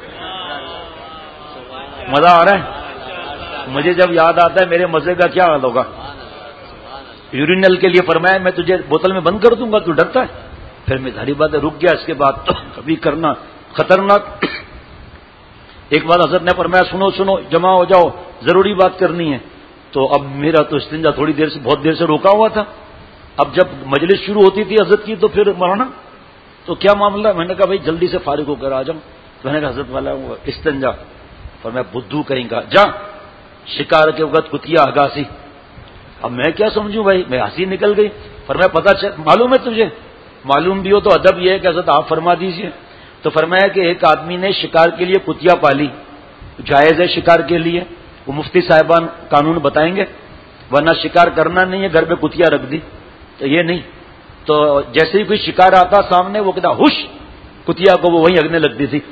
مزہ آ رہا ہے مجھے جب یاد آتا ہے میرے مزے کا کیا حال ہوگا. یورینل کے لیے فرمایا میں تجھے بوتل میں بند کر دوں گا, تو ڈرتا ہے. پھر میں ظاہری بات ہے رک گیا. اس کے بعد تو کبھی کرنا خطرناک. ایک بار حضرت نے فرمایا سنو سنو جمع ہو جاؤ ضروری بات کرنی ہے. تو اب میرا تو استنجا تھوڑی دیر سے بہت دیر سے روکا ہوا تھا. اب جب مجلس شروع ہوتی تھی حضرت کی تو پھر مولانا تو کیا معاملہ. میں نے کہا بھائی جلدی سے فارغ ہو کر آ جاؤں. تو میں نے کہا حضرت والا استنجا. اور میں بدھو کہیں گا جا شکار کے وقت کتیا اگاسی. اب میں کیا سمجھوں بھائی, میں ہنسی نکل گئی. پر میں پتا معلوم ہے تجھے, معلوم بھی ہو تو ادب یہ ہے کہ حضرت آپ فرما دیجیے. تو فرمایا کہ ایک آدمی نے شکار کے لیے کتیا پالی, جائز ہے شکار کے لیے, وہ مفتی صاحبان قانون بتائیں گے, ورنہ شکار کرنا نہیں ہے, گھر پہ کتیا رکھ دی تو یہ نہیں. تو جیسے ہی کوئی شکار آتا سامنے وہ کہتا ہوش, کتیا کو وہ وہیں اگنے لگتی تھی.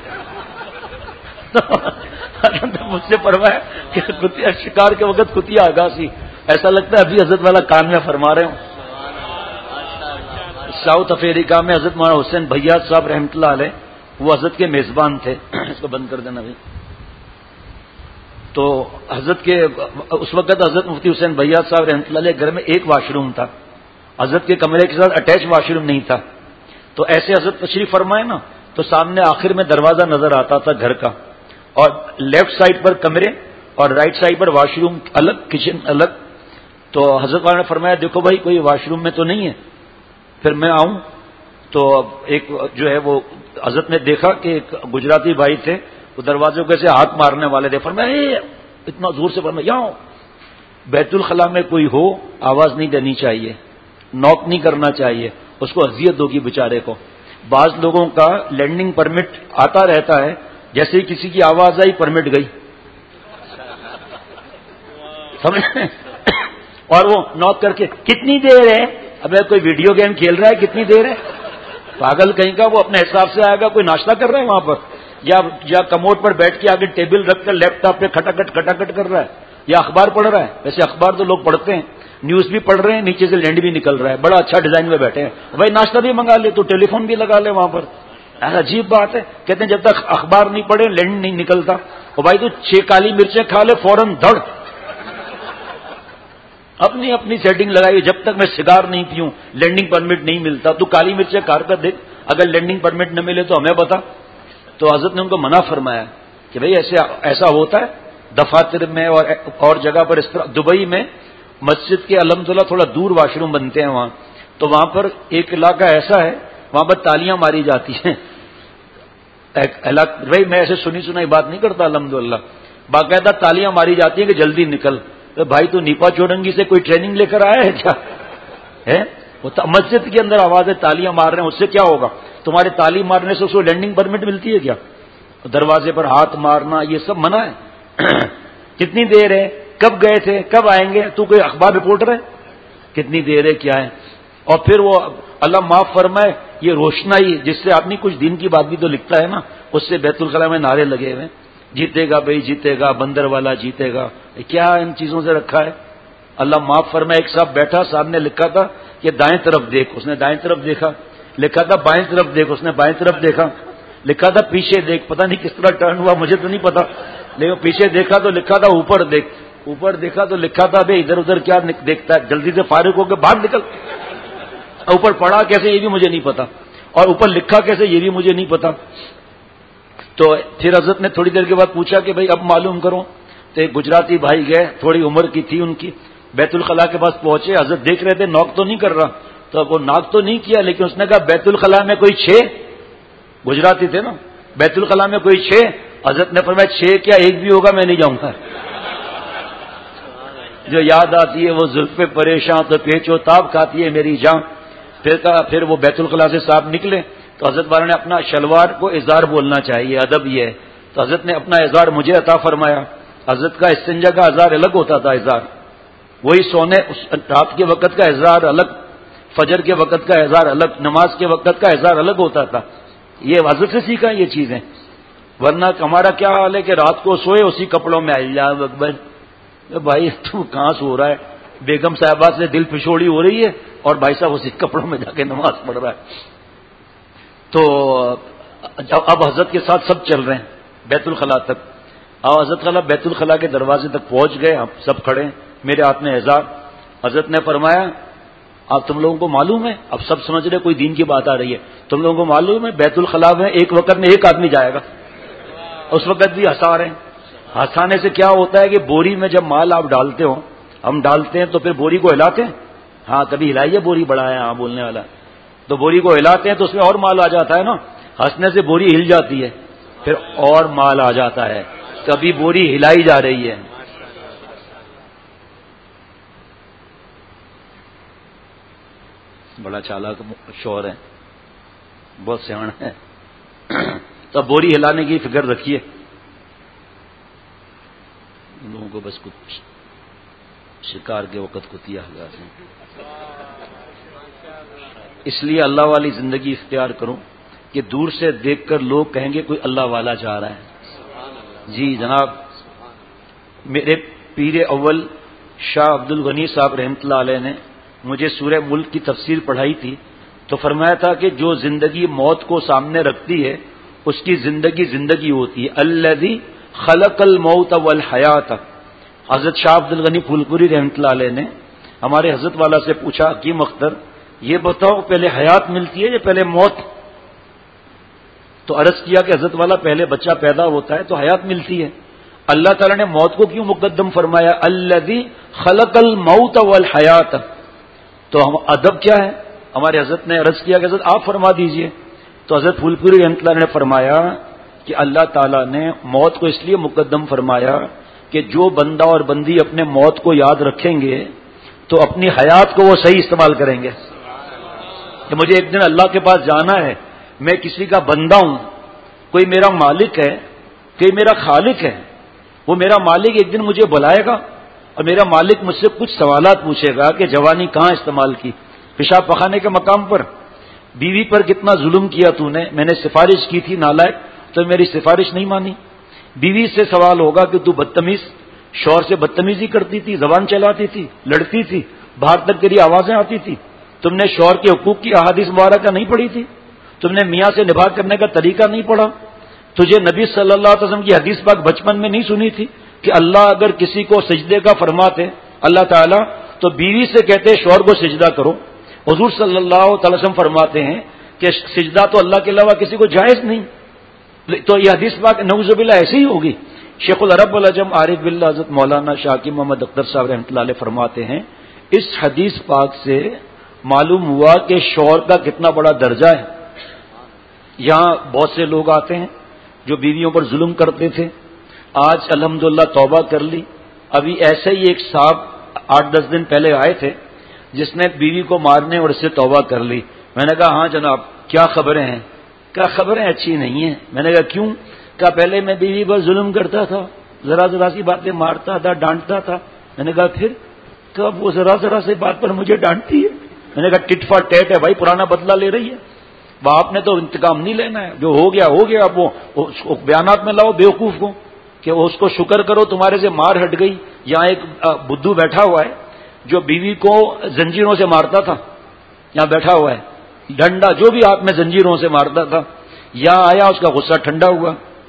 مجھ سے فرمایا کہ کتیا شکار کے وقت کتیا آگاسی. ایسا لگتا ہے ابھی حضرت والا کان میں فرما رہے ہوں. ساؤتھ افریقہ میں حضرت مولانا حسین بھیا صاحب رحمۃ اللہ علیہ وہ حضرت کے میزبان تھے. اس کو بند کر دینا بھائی. تو حضرت کے اس وقت حضرت مفتی حسین بھیا صاحب رحمۃ اللہ علیہ گھر میں ایک واش روم تھا. حضرت کے کمرے کے ساتھ اٹیچ واش روم نہیں تھا. تو ایسے حضرت تشریف فرمائے نا تو سامنے آخر میں دروازہ نظر آتا تھا گھر کا, اور لیفٹ سائڈ پر کمرے اور رائٹ سائڈ پر واش روم الگ, کچن الگ. تو حضرت والا نے فرمایا دیکھو بھائی کوئی واش روم میں تو نہیں ہے. پھر میں آؤں تو ایک جو ہے وہ حضرت نے دیکھا کہ ایک گجراتی بھائی تھے, وہ دروازے کو ایسے ہاتھ مارنے والے تھے. فرمایا اتنا زور سے فرمایا یہاں بیت الخلاء میں کوئی ہو آواز نہیں دینی چاہیے, نوک نہیں کرنا چاہیے, اس کو اذیت ہوگی بیچارے کو. بعض لوگوں کا لینڈنگ پرمٹ آتا رہتا ہے, جیسے ہی کسی کی آواز آئی پرمٹ گئی, سمجھ اور وہ نوک کر کے کتنی دیر ہے, اب کوئی ویڈیو گیم کھیل رہا ہے کتنی دیر ہے, پاگل کہیں کا, وہ اپنے حساب سے آئے گا. کوئی ناشتہ کر رہا ہے وہاں پر, یا یا کموڈ پر بیٹھ کے آگے ٹیبل رکھ کر لیپ ٹاپ پہ کھٹاکٹ کھٹاکٹ کر رہا ہے, یا اخبار پڑھ رہا ہے. ویسے اخبار تو لوگ پڑھتے ہیں, نیوز بھی پڑھ رہے ہیں, نیچے سے لینڈ بھی نکل رہا ہے, بڑا اچھا ڈیزائن میں بیٹھے ہیں. بھائی ناشتہ بھی منگا لے تو ٹیلی فون بھی لگا لے وہاں پر. عجیب بات ہے, کہتے ہیں جب تک اخبار نہیں پڑھے لینڈ نہیں نکلتا. اور بھائی تو چھ کالی مرچیں کھا لے فوراً دھڑ, اپنی اپنی سیٹنگ لگائی. جب تک میں سگار نہیں پیوں لینڈنگ پرمٹ نہیں ملتا. تو کالی مرچیں کھا کر دیکھ, اگر لینڈنگ پرمٹ نہ ملے تو ہمیں بتا. تو حضرت نے ان کو منع فرمایا کہ بھئی ایسے ایسا ہوتا ہے دفاتر میں اور اور جگہ پر. اس طرح دبئی میں مسجد کے الحمدللہ تھوڑا دور واش روم بنتے ہیں وہاں, تو وہاں پر ایک علاقہ ایسا ہے وہاں پر تالیاں ماری جاتی ہیں. بھائی میں ایسے سنی سنائی بات نہیں کرتا, الحمدللہ باقاعدہ تالیاں ماری جاتی ہیں کہ جلدی نکل. تو بھائی تو نیپا چوڑنگی سے کوئی ٹریننگ لے کر آیا ہے کیا ہے؟ مسجد کے اندر آوازیں تالیاں مار رہے ہیں, اس سے کیا ہوگا؟ تمہارے تالی مارنے سے اس کو لینڈنگ پرمٹ ملتی ہے کیا؟ دروازے پر ہاتھ مارنا یہ سب منع ہے. کتنی دیر ہے, کب گئے تھے, کب آئیں گے, تو کوئی اخبار رپورٹر ہے؟ کتنی دیر ہے, کیا ہے؟ اور پھر وہ اللہ معاف فرمائے یہ روشنائی جس سے آدمی کچھ دین کی بات بھی تو لکھتا ہے نا, اس سے بیت الخلاء میں نعرے لگے ہوئے, جیتے گا بھائی جیتے گا, بندر والا جیتے گا. کیا ان چیزوں سے رکھا ہے؟ اللہ معاف فرمائے ایک صاحب بیٹھا, سامنے لکھا تھا کہ دائیں طرف دیکھ, اس نے دائیں طرف دیکھا. لکھا تھا بائیں طرف دیکھ, اس نے بائیں طرف دیکھا. لکھا تھا پیچھے دیکھ, پتہ نہیں کس طرح ٹرن ہوا مجھے تو نہیں پتا, لیکن پیچھے دیکھا تو لکھا تھا اوپر دیکھ. اوپر دیکھا تو لکھا تھا بھائی ادھر ادھر کیا دیکھتا ہے, جلدی سے فارغ ہو کے باہر نکل. اوپر پڑھا کیسے یہ بھی مجھے نہیں پتا, اور اوپر لکھا کیسے یہ بھی مجھے نہیں پتا. تو پھر حضرت نے تھوڑی دیر کے بعد پوچھا کہ بھائی اب معلوم کرو. تو ایک گجراتی بھائی گئے, تھوڑی عمر کی تھی ان کی, بیت الخلاء کے پاس پہنچے. حضرت دیکھ رہے تھے نوک تو نہیں کر رہا, تو وہ ناک تو نہیں کیا, لیکن اس نے کہا بیت الخلاء میں کوئی چھ, گجراتی تھے نا, بیت الخلاء میں کوئی چھ. حضرت نے فرمایا چھ کیا ایک بھی ہوگا میں نہیں جاؤں گا. جو یاد آتی ہے وہ زلف پریشاں تو پیچ و تاب کھاتی ہے میری جان. پھر کہا پھر وہ بیت الخلاء سے صاحب نکلے تو حضرت والا نے اپنا شلوار کو اظہار بولنا چاہیے, ادب یہ ہے. تو حضرت نے اپنا اظہار مجھے عطا فرمایا. حضرت کا استنجا کا اظہار الگ ہوتا تھا, اظہار وہی سونے رات کے وقت کا اظہار الگ, فجر کے وقت کا اظہار الگ, نماز کے وقت کا اظہار الگ ہوتا تھا. یہ حضرت سے سیکھا یہ چیزیں. ورنہ ہمارا کیا حال ہے کہ رات کو سوئے اسی کپڑوں میں, اللہ اکبر. بھائی تو کہاں سو رہا ہے, بیگم صاحبہ سے دل پھچوڑی ہو رہی ہے اور بھائی صاحب اسی کپڑوں میں جا کے نماز پڑھ رہا ہے. تو اب حضرت کے ساتھ سب چل رہے ہیں بیت الخلاء تک. اب حضرت خلا بیت الخلاء کے دروازے تک پہنچ گئے, ہم سب کھڑے ہیں, میرے ہاتھ میں اظہار. حضرت نے فرمایا اب تم لوگوں کو معلوم ہے, اب سب سمجھ رہے کوئی دین کی بات آ رہی ہے, تم لوگوں کو معلوم ہے بیت الخلاء میں ایک وقت میں ایک آدمی جائے گا. اس وقت بھی ہنسا رہے ہیں. ہنسانے سے کیا ہوتا ہے کہ بوری میں جب مال آپ ڈالتے ہو, ہم ڈالتے ہیں تو پھر بوری کو ہلاتے ہیں. ہاں کبھی ہلائیے بوری بڑا ہے ہاں بولنے والا. تو بوری کو ہلاتے ہیں تو اس میں اور مال آ جاتا ہے نا. ہنسنے سے بوری ہل جاتی ہے, پھر اور مال آ جاتا ہے. کبھی بوری ہلائی جا رہی ہے. بڑا چالاک شوہر ہے, بہت سیاح ہے. تو بوری ہلانے کی فکر رکھیے. ان لوگوں کو بس کچھ شکار کے وقت کو تیا گیا ہے, اس لیے اللہ والی زندگی اختیار کرو کہ دور سے دیکھ کر لوگ کہیں گے کوئی اللہ والا جا رہا ہے. جی جناب, میرے پیر اول شاہ عبد الغنی صاحب رحمۃ اللہ علیہ نے مجھے سورہ ملک کی تفسیر پڑھائی تھی. تو فرمایا تھا کہ جو زندگی موت کو سامنے رکھتی ہے اس کی زندگی زندگی ہوتی ہے. الذی خلق الموت والحیات. حضرت شاہ عبد الغنی پھولپوری رحمۃ اللہ علیہ نے ہمارے حضرت والا سے پوچھا حکیم اختر یہ بتاؤ پہلے حیات ملتی ہے یا پہلے موت؟ تو عرض کیا کہ حضرت والا پہلے بچہ پیدا ہوتا ہے تو حیات ملتی ہے. اللہ تعالیٰ نے موت کو کیوں مقدم فرمایا؟ الذی خلق الموت والحیات. تو ہم ادب کیا ہے؟ ہمارے حضرت نے عرض کیا کہ حضرت آپ فرما دیجئے. تو حضرت پھولپوری رحمۃ اللہ نے فرمایا کہ اللہ تعالیٰ نے موت کو اس لیے مقدم فرمایا کہ جو بندہ اور بندی اپنے موت کو یاد رکھیں گے تو اپنی حیات کو وہ صحیح استعمال کریں گے. کہ مجھے ایک دن اللہ کے پاس جانا ہے، میں کسی کا بندہ ہوں، کوئی میرا مالک ہے، کوئی میرا خالق ہے. وہ میرا مالک ایک دن مجھے بلائے گا اور میرا مالک مجھ سے کچھ سوالات پوچھے گا کہ جوانی کہاں استعمال کی؟ پیشاب پخانے کے مقام پر. بیوی پر کتنا ظلم کیا تو نے؟ میں نے سفارش کی تھی نالائق تو میری سفارش نہیں مانی. بیوی سے سوال ہوگا کہ تو بدتمیز، شوہر سے بدتمیزی کرتی تھی، زبان چلاتی تھی، لڑتی تھی، باہر تک تیری آوازیں آتی تھی. تم نے شوہر کے حقوق کی احادیث مبارکہ نہیں پڑھی تھی؟ تم نے میاں سے نباہ کرنے کا طریقہ نہیں پڑھا؟ تجھے نبی صلی اللہ علیہ وسلم کی حدیث پاک بچپن میں نہیں سنی تھی کہ اللہ اگر کسی کو سجدے کا فرماتے اللہ تعالیٰ تو بیوی سے کہتے شوہر کو سجدہ کرو. حضور صلی اللہ تعالی وسلم فرماتے ہیں کہ سجدہ تو اللہ کے علاوہ کسی کو جائز نہیں. تو یہ حدیث پاک نعوذ باللہ ایسی ہی ہوگی. شیخ العرب والعجم عارف باللہ حضرت مولانا شاکی محمد اختر صاحب رحمۃ اللہ علیہ فرماتے ہیں اس حدیث پاک سے معلوم ہوا کہ شوہر کا کتنا بڑا درجہ ہے. یہاں بہت سے لوگ آتے ہیں جو بیویوں پر ظلم کرتے تھے، آج الحمدللہ توبہ کر لی. ابھی ایسے ہی ایک صاحب آٹھ دس دن پہلے آئے تھے جس نے بیوی کو مارنے اور اس سے توبہ کر لی. میں نے کہا ہاں جناب کیا خبریں ہیں؟ کیا خبریں اچھی نہیں ہیں. میں نے کہا کیوں؟ کہا پہلے میں بیوی پر ظلم کرتا تھا، ذرا ذرا سی باتیں مارتا تھا، ڈانٹتا تھا. میں نے کہا پھر؟ تو اب وہ ذرا ذرا سی بات پر مجھے ڈانٹتی ہے. میں نے کہا ٹٹ فار ٹیٹ ہے بھائی، پرانا بدلہ لے رہی ہے. باپ نے تو انتقام نہیں لینا ہے، جو ہو گیا ہو گیا. اب وہ بیانات میں لاؤ بیوقوف کو کہ اس کو شکر کرو تمہارے سے مار ہٹ گئی. یہاں ایک بدھو بیٹھا ہوا ہے جو بیوی کو زنجیروں سے مارتا تھا، یہاں بیٹھا ہوا ہے، ڈنڈا جو بھی ہاتھ میں زنجیروں سے مارتا تھا. یہاں آیا، اس کا غصہ ٹھنڈا ہوا.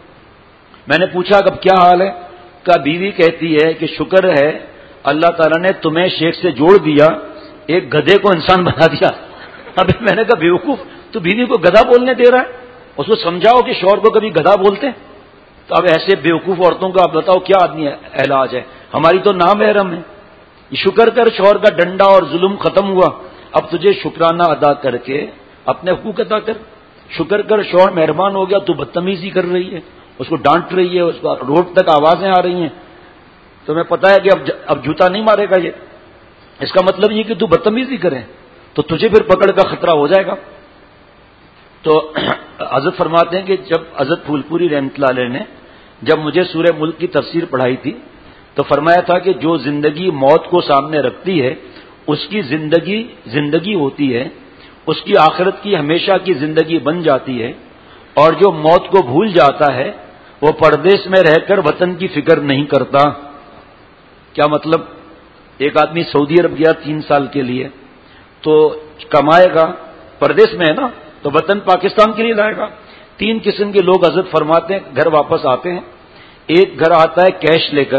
میں نے پوچھا اب کیا حال ہے؟ کہ بیوی کہتی ہے کہ شکر ہے اللہ تعالیٰ نے تمہیں شیخ سے جوڑ دیا، ایک گدھے کو انسان بنا دیا. اب میں نے کہا بیوقوف تو بیوی کو گدھا بولنے دے رہا ہے؟ اس کو سمجھاؤ کہ شوہر کو کبھی گدھا بولتے. تو اب ایسے بیوقوف عورتوں کا آپ بتاؤ کیا آدمی علاج ہے؟ ہماری تو نامحرم ہے. شکر کر شوہر کا ڈنڈا اور ظلم ختم ہوا. اب تجھے شکرانہ ادا کر کے اپنے حقوق ادا کر. شکر کر شوہر مہربان ہو گیا، تو بدتمیزی کر رہی ہے، اس کو ڈانٹ رہی ہے، اس کو روڈ تک آوازیں آ رہی ہیں. تمہیں پتا ہے کہ اب اب جوتا نہیں مارے گا یہ، اس کا مطلب یہ کہ تو بدتمیزی کرے تو تجھے پھر پکڑ کا خطرہ ہو جائے گا. تو حضرت فرماتے ہیں کہ جب حضرت پھولپوری رحمۃ اللہ علیہ نے جب مجھے سورہ ملک کی تفسیر پڑھائی تھی تو فرمایا تھا کہ جو زندگی موت کو سامنے رکھتی ہے اس کی زندگی زندگی ہوتی ہے، اس کی آخرت کی ہمیشہ کی زندگی بن جاتی ہے. اور جو موت کو بھول جاتا ہے وہ پردیس میں رہ کر وطن کی فکر نہیں کرتا. کیا مطلب؟ ایک آدمی سعودی عرب گیا تین سال کے لیے تو کمائے گا، پردیس میں ہے نا، تو وطن پاکستان کے لیے لائے گا. تین قسم کے لوگ حضرت فرماتے ہیں گھر واپس آتے ہیں. ایک گھر آتا ہے کیش لے کر،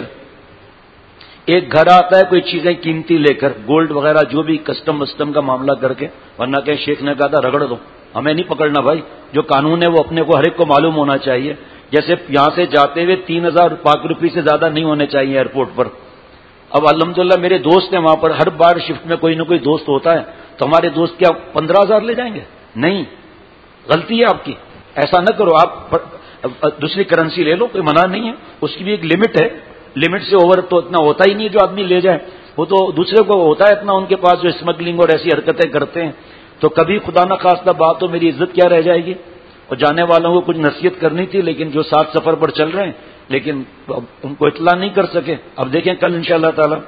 ایک گھر آتا ہے کوئی چیزیں قیمتی لے کر، گولڈ وغیرہ جو بھی کسٹم وسٹم کا معاملہ کر کے. ورنہ کہ شیخ نے کہا تھا رگڑ دو، ہمیں نہیں پکڑنا بھائی، جو قانون ہے وہ اپنے کو ہر ایک کو معلوم ہونا چاہیے. جیسے یہاں سے جاتے ہوئے تین ہزار پاک روپی سے زیادہ نہیں ہونے چاہیے ایئرپورٹ پر. اب الحمدللہ میرے دوست ہیں وہاں پر، ہر بار شفٹ میں کوئی نہ کوئی دوست ہوتا ہے، تو ہمارے دوست کیا پندرہ ہزار لے جائیں گے؟ نہیں، غلطی ہے آپ کی، ایسا نہ کرو. آپ دوسری کرنسی لے لو، کوئی منع نہیں ہے، اس کی بھی ایک لمٹ ہے. لمٹ سے اوور تو اتنا ہوتا ہی نہیں جو آدمی لے جائے. وہ تو دوسرے کو ہوتا ہے اتنا ان کے پاس جو اسمگلنگ اور ایسی حرکتیں کرتے ہیں. تو کبھی خدا نہ خواستہ بات ہو میری عزت کیا رہ جائے گی. اور جانے والوں کو کچھ نصیحت کرنی تھی لیکن جو ساتھ سفر پر چل رہے ہیں لیکن ان کو اطلاع نہیں کر سکے. اب دیکھیں کل انشاءاللہ تعالی.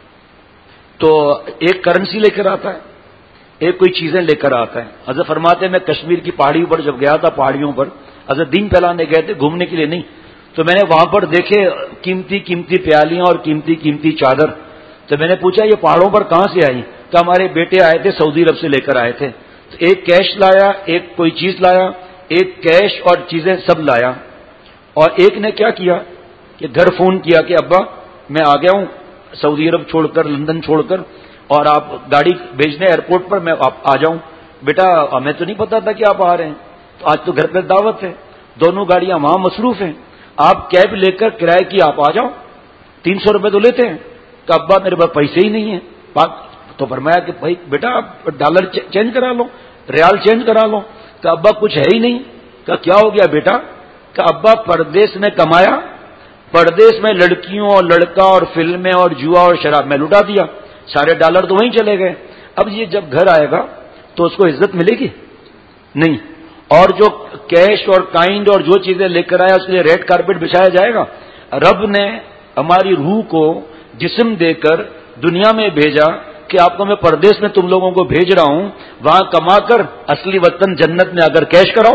تو ایک کرنسی لے کر آتا ہے، ایک کوئی چیزیں لے کر آتا ہے. حضرت فرماتے ہیں میں کشمیر کی پہاڑیوں پر جب گیا تھا، پہاڑیوں پر حضرت دین پھیلانے گئے تھے، گھومنے کے لیے نہیں، تو میں نے وہاں پر دیکھے قیمتی قیمتی پیالیاں اور قیمتی قیمتی چادر. تو میں نے پوچھا یہ پہاڑوں پر کہاں سے آئی؟ کہ ہمارے بیٹے آئے تھے سعودی عرب سے لے کر آئے تھے. تو ایک کیش لایا، ایک کوئی چیز لایا، ایک کیش اور چیزیں سب لایا، اور ایک نے کیا کیا کہ گھر فون کیا کہ ابا میں آ گیا ہوں سعودی عرب چھوڑ کر، لندن چھوڑ کر، اور آپ گاڑی بھیجنے ایئرپورٹ پر، میں آ جاؤں۔ بیٹا ہمیں تو نہیں پتا تھا کہ آپ آ رہے ہیں، تو آج تو گھر پہ دعوت ہے، دونوں گاڑیاں وہاں مصروف ہیں، آپ کیب لے کر کرائے کی آپ آ جاؤ، تین سو روپے تو لیتے ہیں۔ کہ ابا میرے پاس پیسے ہی نہیں ہیں۔ تو فرمایا کہ بھائی بیٹا آپ ڈالر چینج کرا لو، ریال چینج کرا لو۔ کہ ابا کچھ ہے ہی نہیں۔ کہ کیا ہو گیا بیٹا؟ کہ ابا پردیس میں کمایا، پردیس میں لڑکیوں اور لڑکا اور فلمیں اور جوا اور شراب میں لٹا دیا، سارے ڈالر تو وہیں چلے گئے۔ اب یہ جب گھر آئے گا تو اس کو عزت ملے گی نہیں، اور جو کیش اور کائنڈ اور جو چیزیں لے کر آیا اس کے لیے ریڈ کارپیٹ بچھایا جائے گا۔ رب نے ہماری روح کو جسم دے کر دنیا میں بھیجا کہ آپ کو میں پردیس میں تم لوگوں کو بھیج رہا ہوں، وہاں کما کر اصلی وطن جنت میں اگر کیش کراؤ۔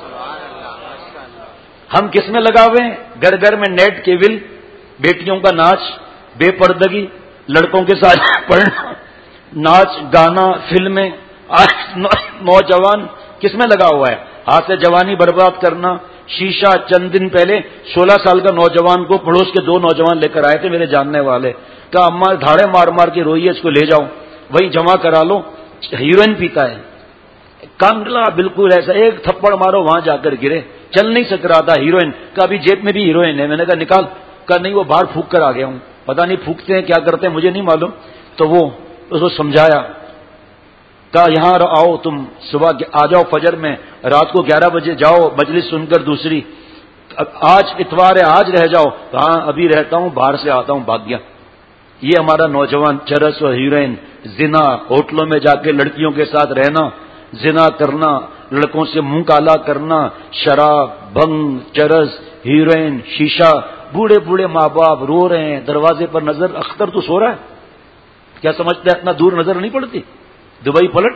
ہم کس میں لگا ہوئے ہیں؟ گھر گھر میں نیٹ کیبل، بیٹیوں کا ناچ، بے پردگی، لڑکوں کے ساتھ پڑھنا، ناچ گانا فلمیں۔ آج نوجوان کس میں لگا ہوا ہے؟ ہاتھ سے جوانی برباد کرنا، شیشہ۔ چند دن پہلے سولہ سال کا نوجوان کو پڑوس کے دو نوجوان لے کر آئے تھے میرے جاننے والے، کہا اماں دھاڑے مار مار کے روئی ہے، اس کو لے جاؤ وہی جمع کرا لو، ہیروئن پیتا ہے۔ کانگلا بالکل ایسا، ایک تھپڑ مارو وہاں جا کر گرے، چل نہیں سک رہا تھا، ہیروئن کا ابھی جیب میں بھی ہیروئن ہے۔ میں نے کہا نکال، کہا نہیں وہ باہر پھونک کر آ گیا ہوں، پتہ نہیں پھونکتے ہیں کیا کرتے ہیں مجھے نہیں معلوم۔ تو وہ اس کو سمجھایا، کہا یہاں آؤ تم، صبح آ جاؤ فجر میں، رات کو گیارہ بجے جاؤ مجلس سن کر دوسری، آج اتوار ہے آج رہ جاؤ، ہاں ابھی رہتا ہوں باہر سے آتا ہوں، بھاگ گیا۔ یہ ہمارا نوجوان چرس اور ہیروئن، زنا، ہوٹلوں میں جا کے لڑکیوں کے ساتھ رہنا، زنا کرنا، لڑکوں سے منہ کالا کرنا، شراب، بھنگ، چرس، ہیروئن، شیشہ۔ بوڑھے بوڑھے ماں باپ رو رہے ہیں، دروازے پر نظر، اختر تو سو رہا ہے، کیا سمجھتے ہیں اتنا دور نظر نہیں پڑتی؟ دبئی پلٹ،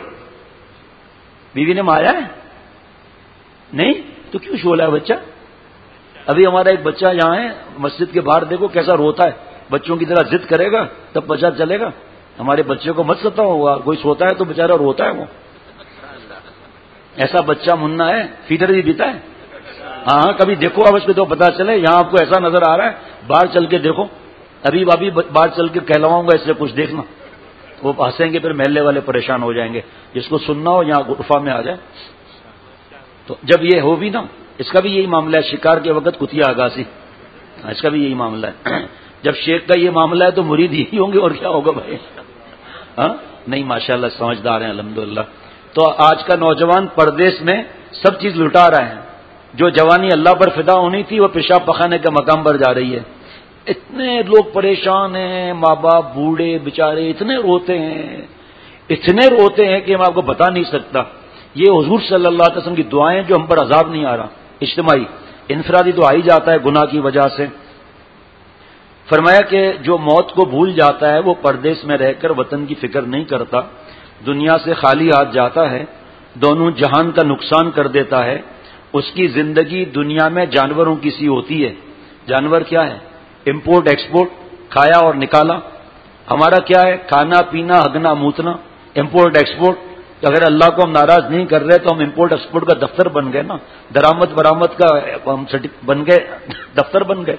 بیوی نے مارا ہے نہیں تو کیوں شولا ہے بچہ؟ ابھی ہمارا ایک بچہ یہاں ہے مسجد کے باہر، دیکھو کیسا روتا ہے، بچوں کی طرح ضد کرے گا تب پتا چلے گا۔ ہمارے بچے کو مت ستا ہوا، کوئی سوتا ہے تو بےچارا روتا ہے، وہ ایسا بچہ منا ہے، فیڈر بھی پیتا ہے۔ ہاں کبھی دیکھو اب اس کو تو پتا چلے، یہاں آپ کو ایسا نظر آ رہا ہے، باہر چل کے دیکھو، ابھی ابھی باہر چل کے کہلواؤں گا اس سے کچھ دیکھنا، وہ ہنسیں گے، پھر محلے والے پریشان ہو جائیں گے۔ جس کو سننا ہو یہاں غرفہ میں آ جائے۔ تو جب یہ ہو بھی نا، اس کا بھی یہی معاملہ ہے، شکار کے وقت کتیا آگاسی، اس کا بھی یہی معاملہ ہے۔ جب شیخ کا یہ معاملہ ہے تو مرید ہی ہوں گے، اور کیا ہوگا بھائی؟ ہاں نہیں ماشاءاللہ سمجھدار ہیں الحمدللہ۔ تو آج کا نوجوان پردیس میں سب چیز لٹا رہا ہے، جو جوانی اللہ پر فدا ہونی تھی وہ پیشاب پخانے کے مقام پر جا رہی ہے۔ اتنے لوگ پریشان ہیں، ماں باپ بوڑھے بیچارے اتنے روتے ہیں، اتنے روتے ہیں کہ میں آپ کو بتا نہیں سکتا۔ یہ حضور صلی اللہ علیہ وسلم کی دعائیں جو ہم پر عذاب نہیں آ رہا، اجتماعی انفرادی تو آ ہی جاتا ہے گناہ کی وجہ سے۔ فرمایا کہ جو موت کو بھول جاتا ہے وہ پردیس میں رہ کر وطن کی فکر نہیں کرتا، دنیا سے خالی ہاتھ جاتا ہے، دونوں جہان کا نقصان کر دیتا ہے۔ اس کی زندگی دنیا میں جانوروں کی سی ہوتی ہے۔ جانور کیا ہے؟ امپورٹ ایکسپورٹ، کھایا اور نکالا۔ ہمارا کیا ہے؟ کھانا پینا ہگنا موتنا، امپورٹ ایکسپورٹ۔ اگر اللہ کو ہم ناراض نہیں کر رہے تو ہم امپورٹ ایکسپورٹ کا دفتر بن گئے نا، درآمد برآمد کا ہم بن گئے، دفتر بن گئے۔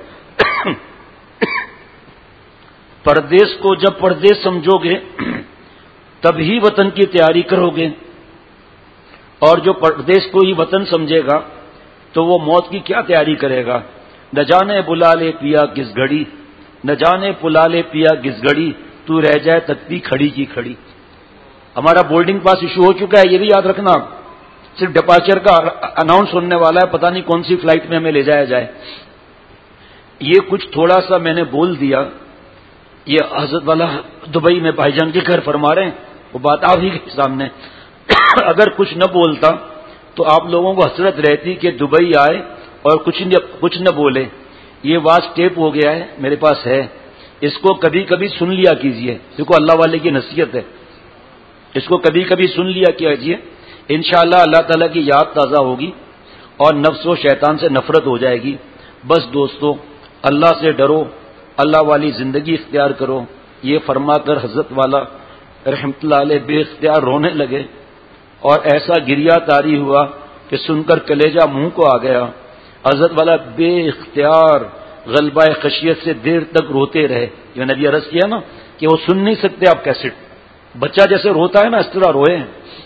پردیس کو جب پردیس سمجھو گے تب ہی وطن کی تیاری کرو گے، اور جو پردیس کو ہی وطن سمجھے گا تو وہ موت کی کیا تیاری کرے گا؟ نہ جانے بلا لے پیا کس گھڑی، نہ جانے پلا لے پیا کس گھڑی، تو رہ جائے تکتی کھڑی کی کھڑی۔ ہمارا بورڈنگ پاس ایشو ہو چکا ہے، یہ بھی یاد رکھنا، صرف ڈپارچر کا اناؤنس ہونے والا ہے، پتہ نہیں کون سی فلائٹ میں ہمیں لے جایا جائے۔ یہ کچھ تھوڑا سا میں نے بول دیا، یہ حضرت والا دبئی میں بھائی جان کے گھر فرما رہے ہیں، وہ بات آ ہی گئی سامنے۔ اگر کچھ نہ بولتا تو آپ لوگوں کو حسرت رہتی کہ دبئی آئے اور کچھ کچھ نہ بولے۔ یہ واز ٹیپ ہو گیا ہے، میرے پاس ہے، اس کو کبھی کبھی سن لیا کیجئے، دیکھو اللہ والے کی نصیحت ہے، اس کو کبھی کبھی سن لیا کیجئے، انشاءاللہ اللہ تعالیٰ کی یاد تازہ ہوگی اور نفس و شیطان سے نفرت ہو جائے گی۔ بس دوستو اللہ سے ڈرو، اللہ والی زندگی اختیار کرو۔ یہ فرما کر حضرت والا رحمت اللہ علیہ بے اختیار رونے لگے، اور ایسا گریا تاری ہوا کہ سن کر کلیجہ منہ کو آ گیا. حضرت والا بے اختیار غلبہ خشیت سے دیر تک روتے رہے. جو نبی عرض کیا نا کہ وہ سن نہیں سکتے آپ کیسٹ, بچہ جیسے روتا ہے نا اس طرح روئے.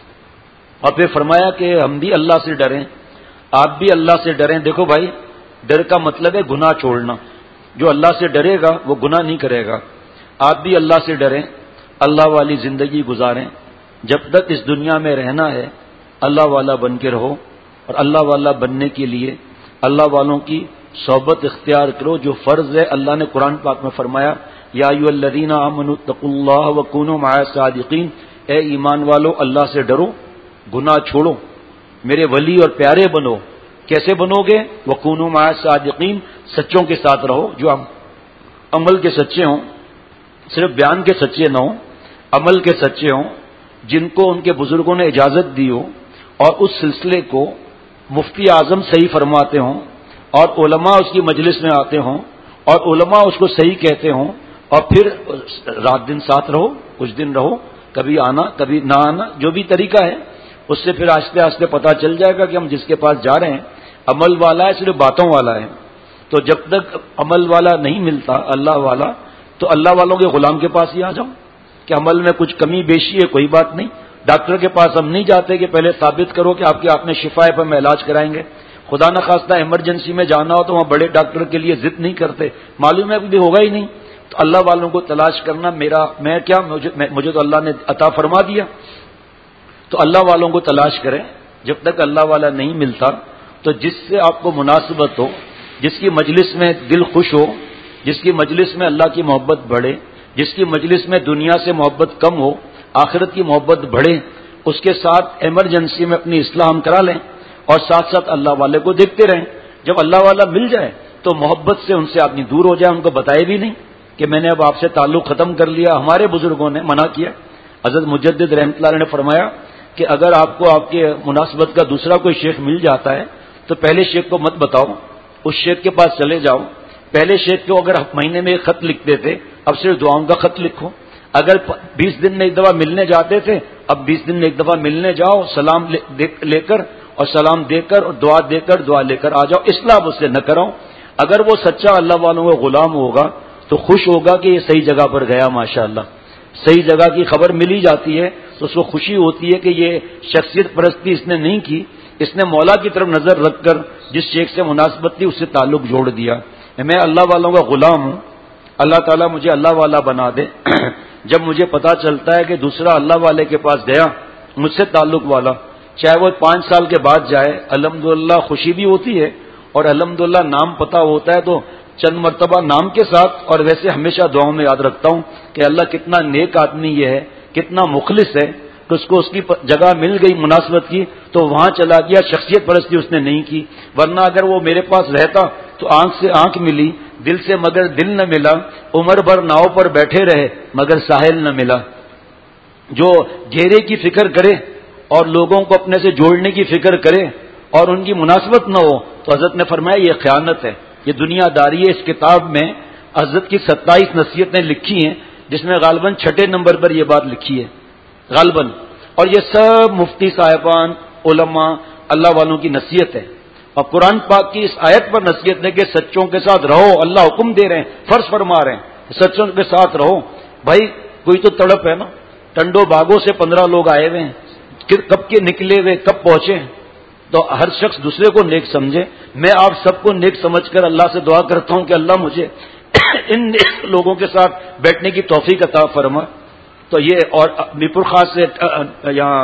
اور پھر فرمایا کہ ہم بھی اللہ سے ڈریں, آپ بھی اللہ سے ڈریں. دیکھو بھائی, ڈر کا مطلب ہے گناہ چھوڑنا. جو اللہ سے ڈرے گا وہ گناہ نہیں کرے گا. آپ بھی اللہ سے ڈریں, اللہ والی زندگی گزاریں. جب تک اس دنیا میں رہنا ہے اللہ والا بن کے رہو, اور اللہ والا بننے کے لیے اللہ والوں کی صحبت اختیار کرو جو فرض ہے. اللہ نے قرآن پاک میں فرمایا یا ایھا الذین آمنوا اتقوا اللہ وکونوا مع الصادقین, اے ایمان والو اللہ سے ڈرو, گناہ چھوڑو, میرے ولی اور پیارے بنو. کیسے بنو گے؟ وکونوا مع الصادقین, سچوں کے ساتھ رہو, جو عمل کے سچے ہوں, صرف بیان کے سچے نہ ہوں, عمل کے سچے ہوں, جن کو ان کے بزرگوں نے اجازت دی ہو اور اس سلسلے کو مفتی اعظم صحیح فرماتے ہوں اور علماء اس کی مجلس میں آتے ہوں اور علماء اس کو صحیح کہتے ہوں. اور پھر رات دن ساتھ رہو, کچھ دن رہو, کبھی آنا کبھی نہ آنا, جو بھی طریقہ ہے اس سے پھر آہستہ آہستہ پتہ چل جائے گا کہ ہم جس کے پاس جا رہے ہیں عمل والا ہے صرف باتوں والا ہے. تو جب تک عمل والا نہیں ملتا اللہ والا, تو اللہ والوں کے غلام کے پاس ہی آ جاؤ کہ عمل میں کچھ کمی بیشی ہے, کوئی بات نہیں. ڈاکٹر کے پاس ہم نہیں جاتے کہ پہلے ثابت کرو کہ آپ کی آپ نے شفا ہے پر ہم علاج کرائیں گے. خدا نخواستہ ایمرجنسی میں جانا ہو تو وہاں بڑے ڈاکٹر کے لیے ضد نہیں کرتے, معلوم ہے بھی ہوگا ہی نہیں. تو اللہ والوں کو تلاش کرنا میرا میں کیا مجھے, مجھے تو اللہ نے عطا فرما دیا. تو اللہ والوں کو تلاش کریں. جب تک اللہ والا نہیں ملتا تو جس سے آپ کو مناسبت ہو, جس کی مجلس میں دل خوش ہو, جس کی مجلس میں اللہ کی محبت بڑھے, جس کی مجلس میں دنیا سے محبت کم ہو, آخرت کی محبت بڑھے, اس کے ساتھ ایمرجنسی میں اپنی اصلاح ہم کرا لیں اور ساتھ ساتھ اللہ والے کو دیکھتے رہیں. جب اللہ والا مل جائے تو محبت سے ان سے آدمی دور ہو جائے, ان کو بتائے بھی نہیں کہ میں نے اب آپ سے تعلق ختم کر لیا. ہمارے بزرگوں نے منع کیا. حضرت مجدد رحمۃ اللہ علیہ نے فرمایا کہ اگر آپ کو آپ کے مناسبت کا دوسرا کوئی شیخ مل جاتا ہے تو پہلے شیخ کو مت بتاؤ, اس شیخ کے پاس چلے جاؤ. پہلے شیخ کو اگر مہینے میں ایک خط لکھتے تھے, اب صرف دعاؤں کا خط لکھو. اگر بیس دن میں ایک دفعہ ملنے جاتے تھے, اب بیس دن میں ایک دفعہ ملنے جاؤ, سلام لے کر اور سلام دے کر اور دعا دے کر دعا لے کر آ جاؤ. اصلاح اس سے نہ کراؤ. اگر وہ سچا اللہ والوں کا غلام ہوگا تو خوش ہوگا کہ یہ صحیح جگہ پر گیا, ماشاءاللہ صحیح جگہ کی خبر ملی جاتی ہے تو اس کو خوشی ہوتی ہے کہ یہ شخصیت پرستی اس نے نہیں کی, اس نے مولا کی طرف نظر رکھ کر جس شیخ سے مناسبت تھی اس سے تعلق جوڑ دیا. میں اللہ والوں کا غلام ہوں, اللہ تعالیٰ مجھے اللہ والا بنا دے. جب مجھے پتا چلتا ہے کہ دوسرا اللہ والے کے پاس گیا مجھ سے تعلق والا, چاہے وہ پانچ سال کے بعد جائے, الحمدللہ خوشی بھی ہوتی ہے اور الحمدللہ نام پتا ہوتا ہے تو چند مرتبہ نام کے ساتھ اور ویسے ہمیشہ دعاؤں میں یاد رکھتا ہوں کہ اللہ کتنا نیک آدمی یہ ہے, کتنا مخلص ہے, تو اس کو اس کی جگہ مل گئی مناسبت کی تو وہاں چلا گیا. شخصیت پرستی اس نے نہیں کی, ورنہ اگر وہ میرے پاس رہتا تو آنکھ سے آنکھ ملی, دل سے مگر دل نہ ملا, عمر بھر ناؤ پر بیٹھے رہے مگر ساحل نہ ملا. جو گھیرے کی فکر کرے اور لوگوں کو اپنے سے جوڑنے کی فکر کرے اور ان کی مناسبت نہ ہو تو حضرت نے فرمایا یہ خیانت ہے, یہ دنیا داری ہے. اس کتاب میں حضرت کی ستائیس نصیحتیں لکھی ہیں جس میں غالباً چھٹے نمبر پر یہ بات لکھی ہے غالباً, اور یہ سب مفتی صاحبان علماء اللہ والوں کی نصیحت ہے. اور قرآن پاک کی اس آیت پر نصیحت ہے کہ سچوں کے ساتھ رہو. اللہ حکم دے رہے ہیں, فرض فرما رہے ہیں سچوں کے ساتھ رہو. بھائی کوئی تو تڑپ ہے نا, ٹنڈو باغوں سے پندرہ لوگ آئے ہوئے ہیں, کب کے نکلے ہوئے کب پہنچے, تو ہر شخص دوسرے کو نیک سمجھے. میں آپ سب کو نیک سمجھ کر اللہ سے دعا کرتا ہوں کہ اللہ مجھے ان لوگوں کے ساتھ بیٹھنے کی توفیق عطا فرما. تو یہ اور میرپور خاص سے یہاں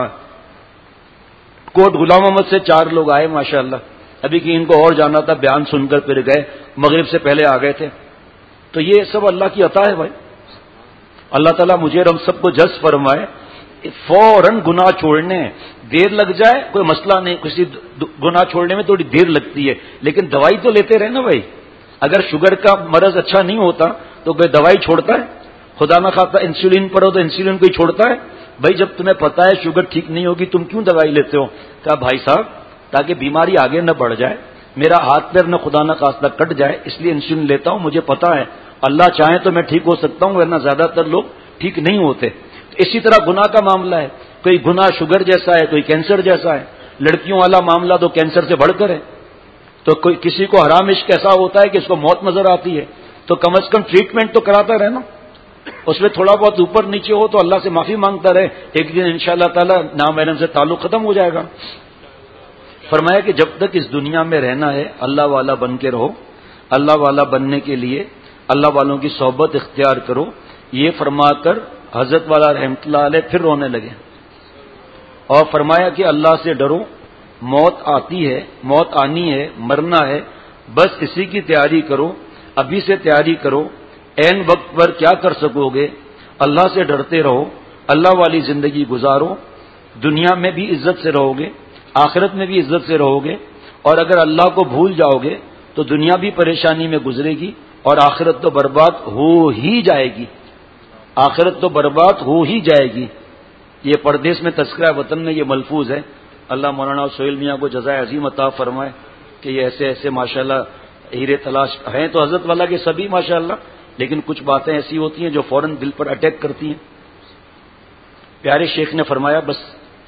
کوٹ غلام محمد سے چار لوگ آئے ماشاءاللہ, ابھی کہ ان کو اور جانا تھا, بیان سن کر پھر گئے, مغرب سے پہلے آ گئے تھے. تو یہ سب اللہ کی عطا ہے بھائی. اللہ تعالیٰ مجھے اور ہم سب کو جذب فرمائے. فوراً گناہ چھوڑنے دیر لگ جائے کوئی مسئلہ نہیں, کسی گناہ چھوڑنے میں تھوڑی دیر لگتی ہے لیکن دوائی تو لیتے رہے نا بھائی. اگر شوگر کا مرض اچھا نہیں ہوتا تو کوئی دوائی چھوڑتا ہے؟ خدا نہ خواستہ انسولین پر ہو تو انسولین کوئی چھوڑتا ہے؟ بھائی جب تمہیں پتا ہے شوگر ٹھیک نہیں ہوگی تم کیوں دوائی لیتے ہو؟ کہا بھائی صاحب تاکہ بیماری آگے نہ بڑھ جائے, میرا ہاتھ پیر نہ خدا نہ خواستہ کٹ جائے, اس لیے انسولین لیتا ہوں. مجھے پتا ہے اللہ چاہے تو میں ٹھیک ہو سکتا ہوں ورنہ زیادہ تر لوگ ٹھیک نہیں ہوتے. تو اسی طرح گناہ کا معاملہ ہے، کوئی گناہ شوگر جیسا ہے، کوئی کینسر جیسا ہے، لڑکیوں والا معاملہ تو کینسر سے بڑھ کر ہے، تو کوئی کسی کو حرام عشق ایسا ہوتا ہے کہ اس کو موت نظر آتی ہے، تو کم از کم ٹریٹمنٹ تو کراتا رہے نا، اس میں تھوڑا بہت اوپر نیچے ہو تو اللہ سے معافی مانگتا رہے، ایک دن انشاءاللہ تعالی نامحرم سے تعلق ختم ہو جائے گا۔ فرمایا کہ جب تک اس دنیا میں رہنا ہے اللہ والا بن کے رہو، اللہ والا بننے کے لیے اللہ والوں کی صحبت اختیار کرو، یہ فرما کر حضرت والا رحمۃ اللہ علیہ پھر رونے لگے اور فرمایا کہ اللہ سے ڈرو، موت آتی ہے، موت آنی ہے، مرنا ہے، بس اسی کی تیاری کرو، ابھی سے تیاری کرو، عین وقت پر کیا کر سکو گے، اللہ سے ڈرتے رہو، اللہ والی زندگی گزارو، دنیا میں بھی عزت سے رہو گے، آخرت میں بھی عزت سے رہو گے، اور اگر اللہ کو بھول جاؤ گے تو دنیا بھی پریشانی میں گزرے گی اور آخرت تو برباد ہو ہی جائے گی، آخرت تو برباد ہو ہی جائے گی۔ یہ پردیس میں تذکرہ وطن میں یہ ملفوظ ہے۔ اللہ مولانا سہیل میاں کو جزائے عظیم عطا فرمائے کہ یہ ایسے ایسے ماشاءاللہ ہیرے تلاش ہیں تو حضرت والا کے سبھی ماشاءاللہ، لیکن کچھ باتیں ایسی ہوتی ہیں جو فوراً دل پر اٹیک کرتی ہیں۔ پیارے شیخ نے فرمایا بس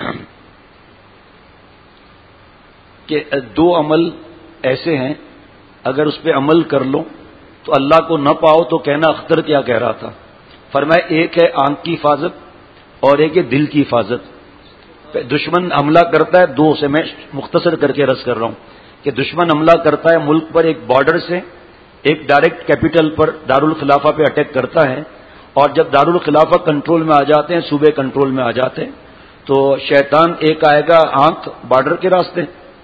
کہ دو عمل ایسے ہیں اگر اس پہ عمل کر لو تو اللہ کو نہ پاؤ تو کہنا اختر کیا کہہ رہا تھا۔ فرمایا ایک ہے آنکھ کی حفاظت اور ایک ہے دل کی حفاظت۔ دشمن حملہ کرتا ہے، دو سے میں مختصر کر کے رس کر رہا ہوں کہ دشمن حملہ کرتا ہے ملک پر ایک بارڈر سے، ایک ڈائریکٹ کیپٹل پر دارالخلافہ پہ اٹیک کرتا ہے، اور جب دارالخلافہ کنٹرول میں آ جاتے ہیں، صوبے کنٹرول میں آ جاتے ہیں تو شیطان ایک آئے گا آنکھ بارڈر کے راستے،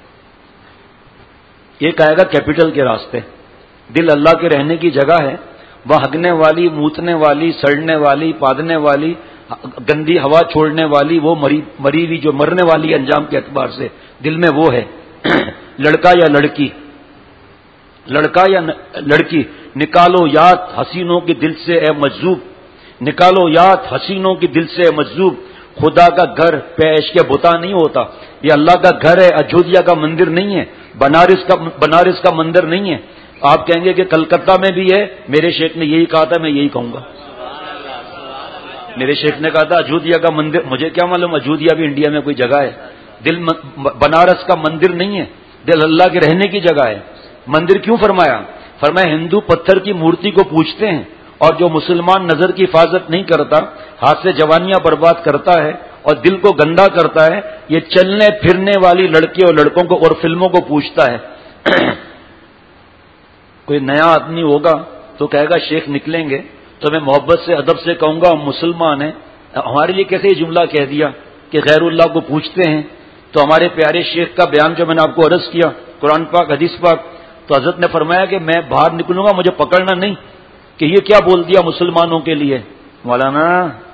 ایک آئے گا کیپٹل کے راستے۔ دل اللہ کے رہنے کی جگہ ہے، وہ ہگنے والی، موتنے والی، سڑنے والی، پادنے والی، گندی ہوا چھوڑنے والی، وہ مری مری ہوئی جو مرنے والی انجام کے اعتبار سے دل میں وہ ہے۔ لڑکا یا لڑکی، لڑکا یا لڑکی، نکالو یاد حسینوں کی دل سے اے مجذوب، نکالو یاد حسینوں کی دل سے اے مجذوب، خدا کا گھر پیش کے بتا نہیں ہوتا، یہ اللہ کا گھر ہے، اجودھیا کا مندر نہیں ہے، بنارس کا بنارس کا مندر نہیں ہے۔ آپ کہیں گے کہ کلکتہ میں بھی ہے، میرے شیخ نے یہی کہا تھا، میں یہی کہوں گا۔ میرے شیخ نے کہا تھا اجودھیا کا مندر، مجھے کیا معلوم اجودھیا بھی انڈیا میں کوئی جگہ ہے، دل بنارس کا مندر نہیں ہے، دل اللہ کے رہنے کی جگہ ہے۔ مندر کیوں فرمایا؟ فرمایا ہندو پتھر کی مورتی کو پوجتے ہیں، اور جو مسلمان نظر کی حفاظت نہیں کرتا، ہاتھ سے جوانیاں برباد کرتا ہے اور دل کو گندا کرتا ہے، یہ چلنے پھرنے والی لڑکی اور لڑکوں کو اور فلموں کو پوجتا ہے۔ کوئی نیا آدمی ہوگا تو کہے گا شیخ نکلیں گے تو میں محبت سے ادب سے کہوں گا ہم مسلمان ہیں، ہمارے لیے کیسے یہ جملہ کہہ دیا کہ غیر اللہ کو پوجتے ہیں؟ تو ہمارے پیارے شیخ کا بیان جو میں نے آپ کو عرض کیا قرآن پاک حدیث پاک، تو حضرت نے فرمایا کہ میں باہر نکلوں گا مجھے پکڑنا نہیں کہ یہ کیا بول دیا مسلمانوں کے لیے۔ مولانا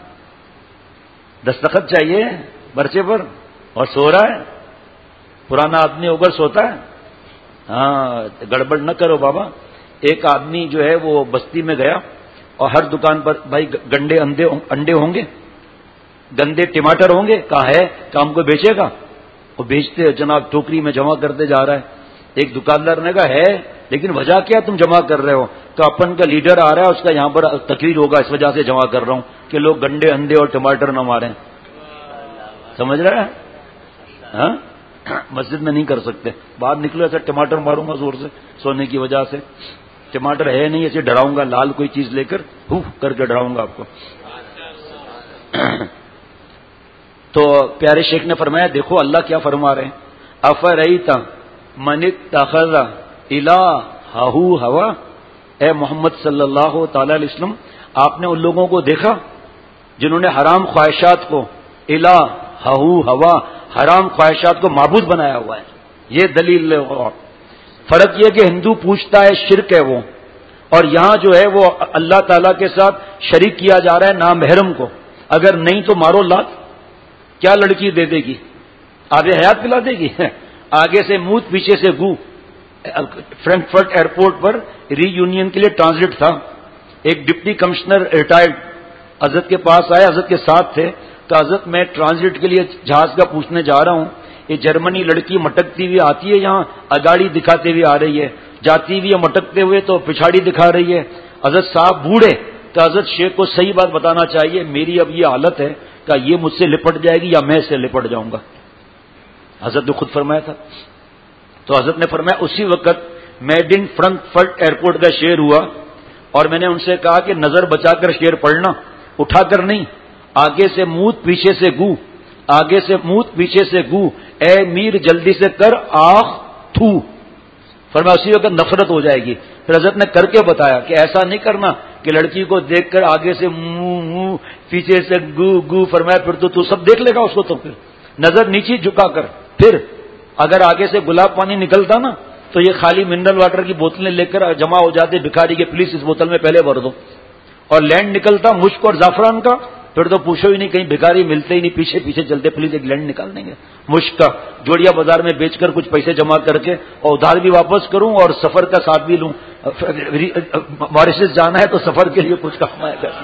دستخط چاہیے پرچے پر اور سو رہا ہے، پرانا آدمی ہو کر سوتا ہے۔ ہاں گڑبڑ نہ کرو بابا۔ ایک آدمی جو ہے وہ بستی میں گیا اور ہر دکان پر بھائی گنڈے انڈے انڈے ہوں گے، گندے ٹماٹر ہوں گے، کہا ہے کام کو بیچے گا؟ وہ بیچتے جناب ٹوکری میں جمع کرتے جا رہا ہے۔ ایک دکاندار نے کہا ہے لیکن وجہ کیا تم جمع کر رہے ہو؟ کہ اپن کا لیڈر آ رہا ہے اس کا یہاں پر تقریر ہوگا اس وجہ سے جمع کر رہا ہوں کہ لوگ گنڈے انڈے اور ٹماٹر نہ ماریں۔ سمجھ رہا ہے؟ ہاں مسجد میں نہیں کر سکتے، باہر نکلو ایسا ٹماٹر ماروں گا زور سے سونے کی وجہ سے، ٹماٹر ہے نہیں ایسے ڈراؤں گا لال کوئی چیز لے کر ہو کر کے ڈراؤں گا آپ کو۔ تو پیارے شیخ نے فرمایا دیکھو اللہ کیا فرما رہے ہیں، افریت من اتخذ الہہ ہوا، اے محمد صلی اللہ تعالی علیہ وسلم آپ نے ان لوگوں کو دیکھا جنہوں نے حرام خواہشات کو الہہ ہوا، حرام خواہشات کو معبود بنایا ہوا ہے۔ یہ دلیل فرق یہ کہ ہندو پوچھتا ہے شرک ہے وہ، اور یہاں جو ہے وہ اللہ تعالیٰ کے ساتھ شریک کیا جا رہا ہے نامحرم کو، اگر نہیں تو مارو لات، کیا لڑکی دے دے گی؟ آگے حیات پلا دے گی، آگے سے موت پیچھے سے گو۔ فرینکفرٹ ایئرپورٹ پر ری یونین کے لیے ٹرانزٹ تھا، ایک ڈپٹی کمشنر ریٹائرڈ حضرت کے پاس آئے، حضرت کے ساتھ تھے، کہ حضرت میں ٹرانزٹ کے لیے جہاز کا پوچھنے جا رہا ہوں، یہ جرمنی لڑکی مٹکتی ہوئی آتی ہے یہاں اگاڑی دکھاتے ہوئے آ رہی ہے، جاتی ہوئی مٹکتے ہوئے تو پچھاڑی دکھا رہی ہے۔ حضرت صاحب بوڑھے، تو کہ حضرت شیخ کو صحیح بات بتانا چاہیے، میری اب یہ حالت ہے کہ یہ مجھ سے لپٹ جائے گی یا میں سے لپٹ جاؤں گا. حضرت نے خود فرمایا تھا. تو حضرت نے فرمایا اسی وقت میڈ ان فرانکفرٹ ایئرپورٹ کا شعر ہوا اور میں نے ان سے کہا کہ نظر بچا کر شعر پڑھنا، اٹھا کر نہیں. آگے سے موت پیچھے سے گو، آگے سے موت پیچھے سے گو، اے میر جلدی سے کر آخ تھو. فرمایا اسی وقت نفرت ہو جائے گی. پھر حضرت نے کر کے بتایا کہ ایسا نہیں کرنا کہ لڑکی کو دیکھ کر آگے سے منہ منہ پیچھے سے گو گو. فرمایا پھر تو تو سب دیکھ لے گا اس کو. تو پھر نظر نیچے جھکا کر، پھر اگر آگے سے گلاب پانی نکلتا نا تو یہ خالی منرل واٹر کی بوتلیں لے کر جمع ہو جاتے بھکاری کے، پلیز اس بوتل میں پہلے بھر دو. اور لینڈ نکلتا مشک اور زعفران کا، پھر تو پوچھو ہی نہیں، کہیں بھکاری ملتے ہی نہیں، پیچھے پیچھے چلتے، پلیز ایک لینڈ نکال دیں گے مشک کا، جوڑیا بازار میں بیچ کر کچھ پیسے جمع کر کے اور ادھار بھی واپس کروں اور سفر کا ساتھ بھی لوں. ماریشس جانا ہے تو سفر کے لیے کچھ کام آئے گا.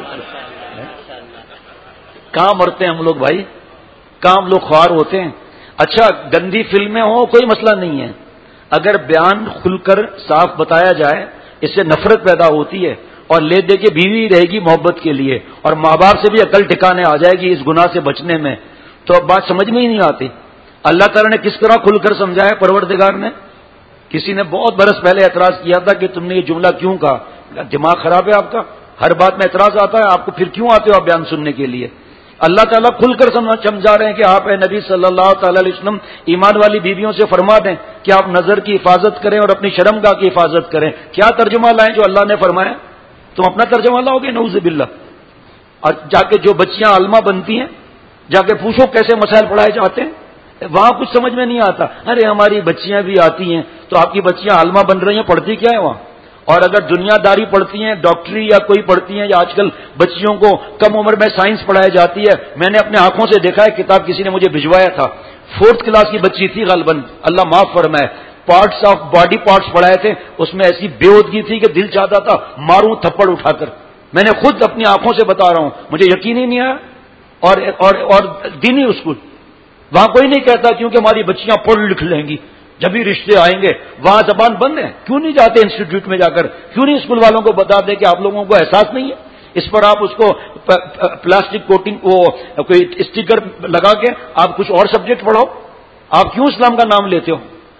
کہاں مرتے ہیں ہم لوگ بھائی، کہاں ہم لوگ خوار ہوتے ہیں. اچھا گندی فلمیں ہوں کوئی مسئلہ نہیں ہے، اگر بیان کھل کر صاف بتایا جائے اس سے نفرت پیدا ہوتی ہے اور لے دے کے بیوی رہے گی محبت کے لیے اور ماں باپ سے بھی عقل ٹھکانے آ جائے گی اس گناہ سے بچنے میں. تو اب بات سمجھ میں ہی نہیں آتی. اللہ تعالیٰ نے کس طرح کھل کر سمجھایا پروردگار نے. کسی نے بہت برس پہلے اعتراض کیا تھا کہ تم نے یہ جملہ کیوں کہا. دماغ خراب ہے آپ کا، ہر بات میں اعتراض آتا ہے آپ کو، پھر کیوں آتے ہو آپ بیان سننے کے لیے. اللہ تعالیٰ کھل کر سمجھا رہے ہیں کہ آپ اے نبی صلی اللہ تعالی علیہ وسلم ایمان والی بیویوں سے فرما دیں کہ آپ نظر کی حفاظت کریں اور اپنی شرمگاہ کی حفاظت کریں. کیا ترجمہ لائیں جو اللہ نے فرمایا؟ تم اپنا ترجمہ لاؤ گے نعوذ باللہ. اور جا کے جو بچیاں عالمہ بنتی ہیں جا کے پوچھو کیسے مسائل پڑھائے جاتے ہیں، وہاں کچھ سمجھ میں نہیں آتا. ارے ہماری بچیاں بھی آتی ہیں، تو آپ کی بچیاں عالمہ بن رہی ہیں، پڑھتی کیا ہے وہاں؟ اور اگر دنیا داری پڑھتی ہیں، ڈاکٹری یا کوئی پڑھتی ہیں، یا آج کل بچیوں کو کم عمر میں سائنس پڑھائی جاتی ہے. میں نے اپنے آنکھوں سے دیکھا ہے، کتاب کسی نے مجھے بھجوایا تھا، فورتھ کلاس کی بچی تھی غالباً، اللہ معاف فرمائے، پارٹس آف باڈی پارٹس پڑھائے تھے، اس میں ایسی بے ہودگی تھی کہ دل چاہتا تھا ماروں تھپڑ اٹھا کر. میں نے خود اپنی آنکھوں سے بتا رہا ہوں، مجھے یقین ہی نہیں آیا. اور اور اور دینی اسکول وہاں کوئی نہیں کہتا کیونکہ ہماری بچیاں پڑھ لکھ لیں گی جب بھی رشتے آئیں گے. وہاں زبان بند ہے. کیوں نہیں جاتے انسٹیٹیوٹ میں جا کر؟ کیوں نہیں اسکول والوں کو بتا دیں کہ آپ لوگوں کو احساس نہیں ہے؟ اس پر آپ اس کو پلاسٹک کوٹنگ وہ کوئی اسٹیکر لگا کے آپ کچھ اور سبجیکٹ پڑھاؤ. آپ کیوں اسلام کا نام لیتے ہو؟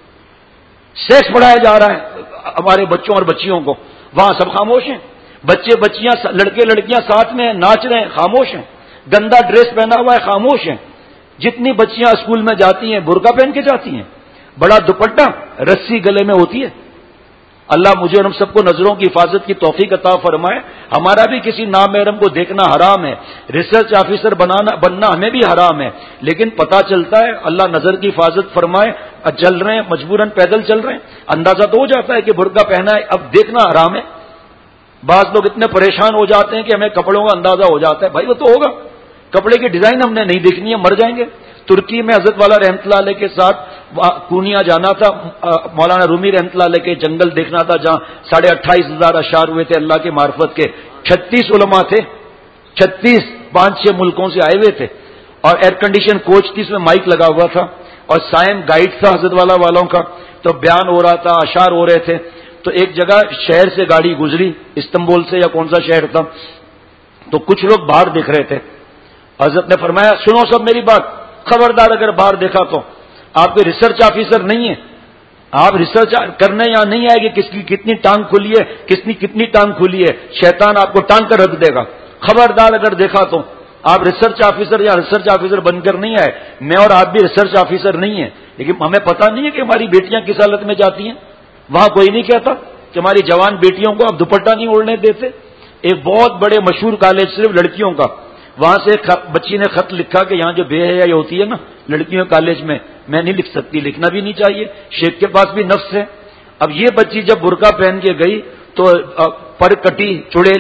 سیکس پڑھایا جا رہا ہے ہمارے بچوں اور بچیوں کو، وہاں سب خاموش ہیں. بچے بچیاں لڑکے لڑکیاں ساتھ میں ناچ رہے ہیں، خاموش ہیں. گندا ڈریس پہنا ہوا ہے، خاموش ہیں. جتنی بچیاں اسکول میں جاتی ہیں برقع پہن کے جاتی ہیں، بڑا دوپٹہ رسی گلے میں ہوتی ہے. اللہ مجھے اور ہم سب کو نظروں کی حفاظت کی توفیق عطا فرمائے. ہمارا بھی کسی نامحرم کو دیکھنا حرام ہے، ریسرچ آفیسر بنانا بننا ہمیں بھی حرام ہے، لیکن پتہ چلتا ہے. اللہ نظر کی حفاظت فرمائے. چل رہے ہیں مجبوراً، پیدل چل رہے ہیں، اندازہ تو ہو جاتا ہے کہ برقع پہنا ہے، اب دیکھنا حرام ہے. بعض لوگ اتنے پریشان ہو جاتے ہیں کہ ہمیں کپڑوں کا اندازہ ہو جاتا ہے. بھائی وہ تو ہوگا، کپڑے کی ڈیزائن ہم نے نہیں دیکھنی ہے، مر جائیں گے. ترکی میں حضرت والا رحمت اللہ علیہ کے ساتھ کونیا جانا تھا، مولانا رومی رحمت اللہ علیہ کے جنگل دیکھنا تھا جہاں ساڑھے اٹھائیس ہزار اشعار ہوئے تھے اللہ کے معرفت کے. چھتیس علماء تھے، چھتیس پانچ چھ ملکوں سے آئے ہوئے تھے، اور ایئر کنڈیشن کوچ تھی، اس میں مائک لگا ہوا تھا اور سائن گائیڈ تھا حضرت والا والوں کا. تو بیان ہو رہا تھا، اشعار ہو رہے تھے. تو ایک جگہ شہر سے گاڑی گزری، استنبول سے یا کون سا شہر تھا، تو کچھ لوگ باہر دیکھ رہے تھے. حضرت نے فرمایا سنو سب میری بات، خبردار اگر باہر دیکھا تو آپ کوئی ریسرچ آفیسر نہیں ہے، آپ ریسرچ کرنے یہاں نہیں آئے گی کس کی کتنی ٹانگ کھلی ہے، کس کی کتنی ٹانگ کھلی ہے، شیطان آپ کو ٹانگ کر رکھ دے گا. خبردار اگر دیکھا تو آپ ریسرچ آفیسر یا ریسرچ آفیسر بن کر نہیں آئے. میں اور آپ بھی ریسرچ آفیسر نہیں ہیں، لیکن ہمیں پتہ نہیں ہے کہ ہماری بیٹیاں کس حالت میں جاتی ہیں. وہاں کوئی نہیں کہتا کہ ہماری جوان بیٹیوں کو آپ دوپٹہ نہیں اوڑھنے دیتے. ایک بہت بڑے مشہور کالج صرف لڑکیوں کا، وہاں سے بچی نے خط لکھا کہ یہاں جو بے حیائی ہوتی ہے نا لڑکیوں کالج میں، میں نہیں لکھ سکتی، لکھنا بھی نہیں چاہیے، شیخ کے پاس بھی نفس ہے. اب یہ بچی جب برقع پہن کے گئی تو پر کٹی چڑیل،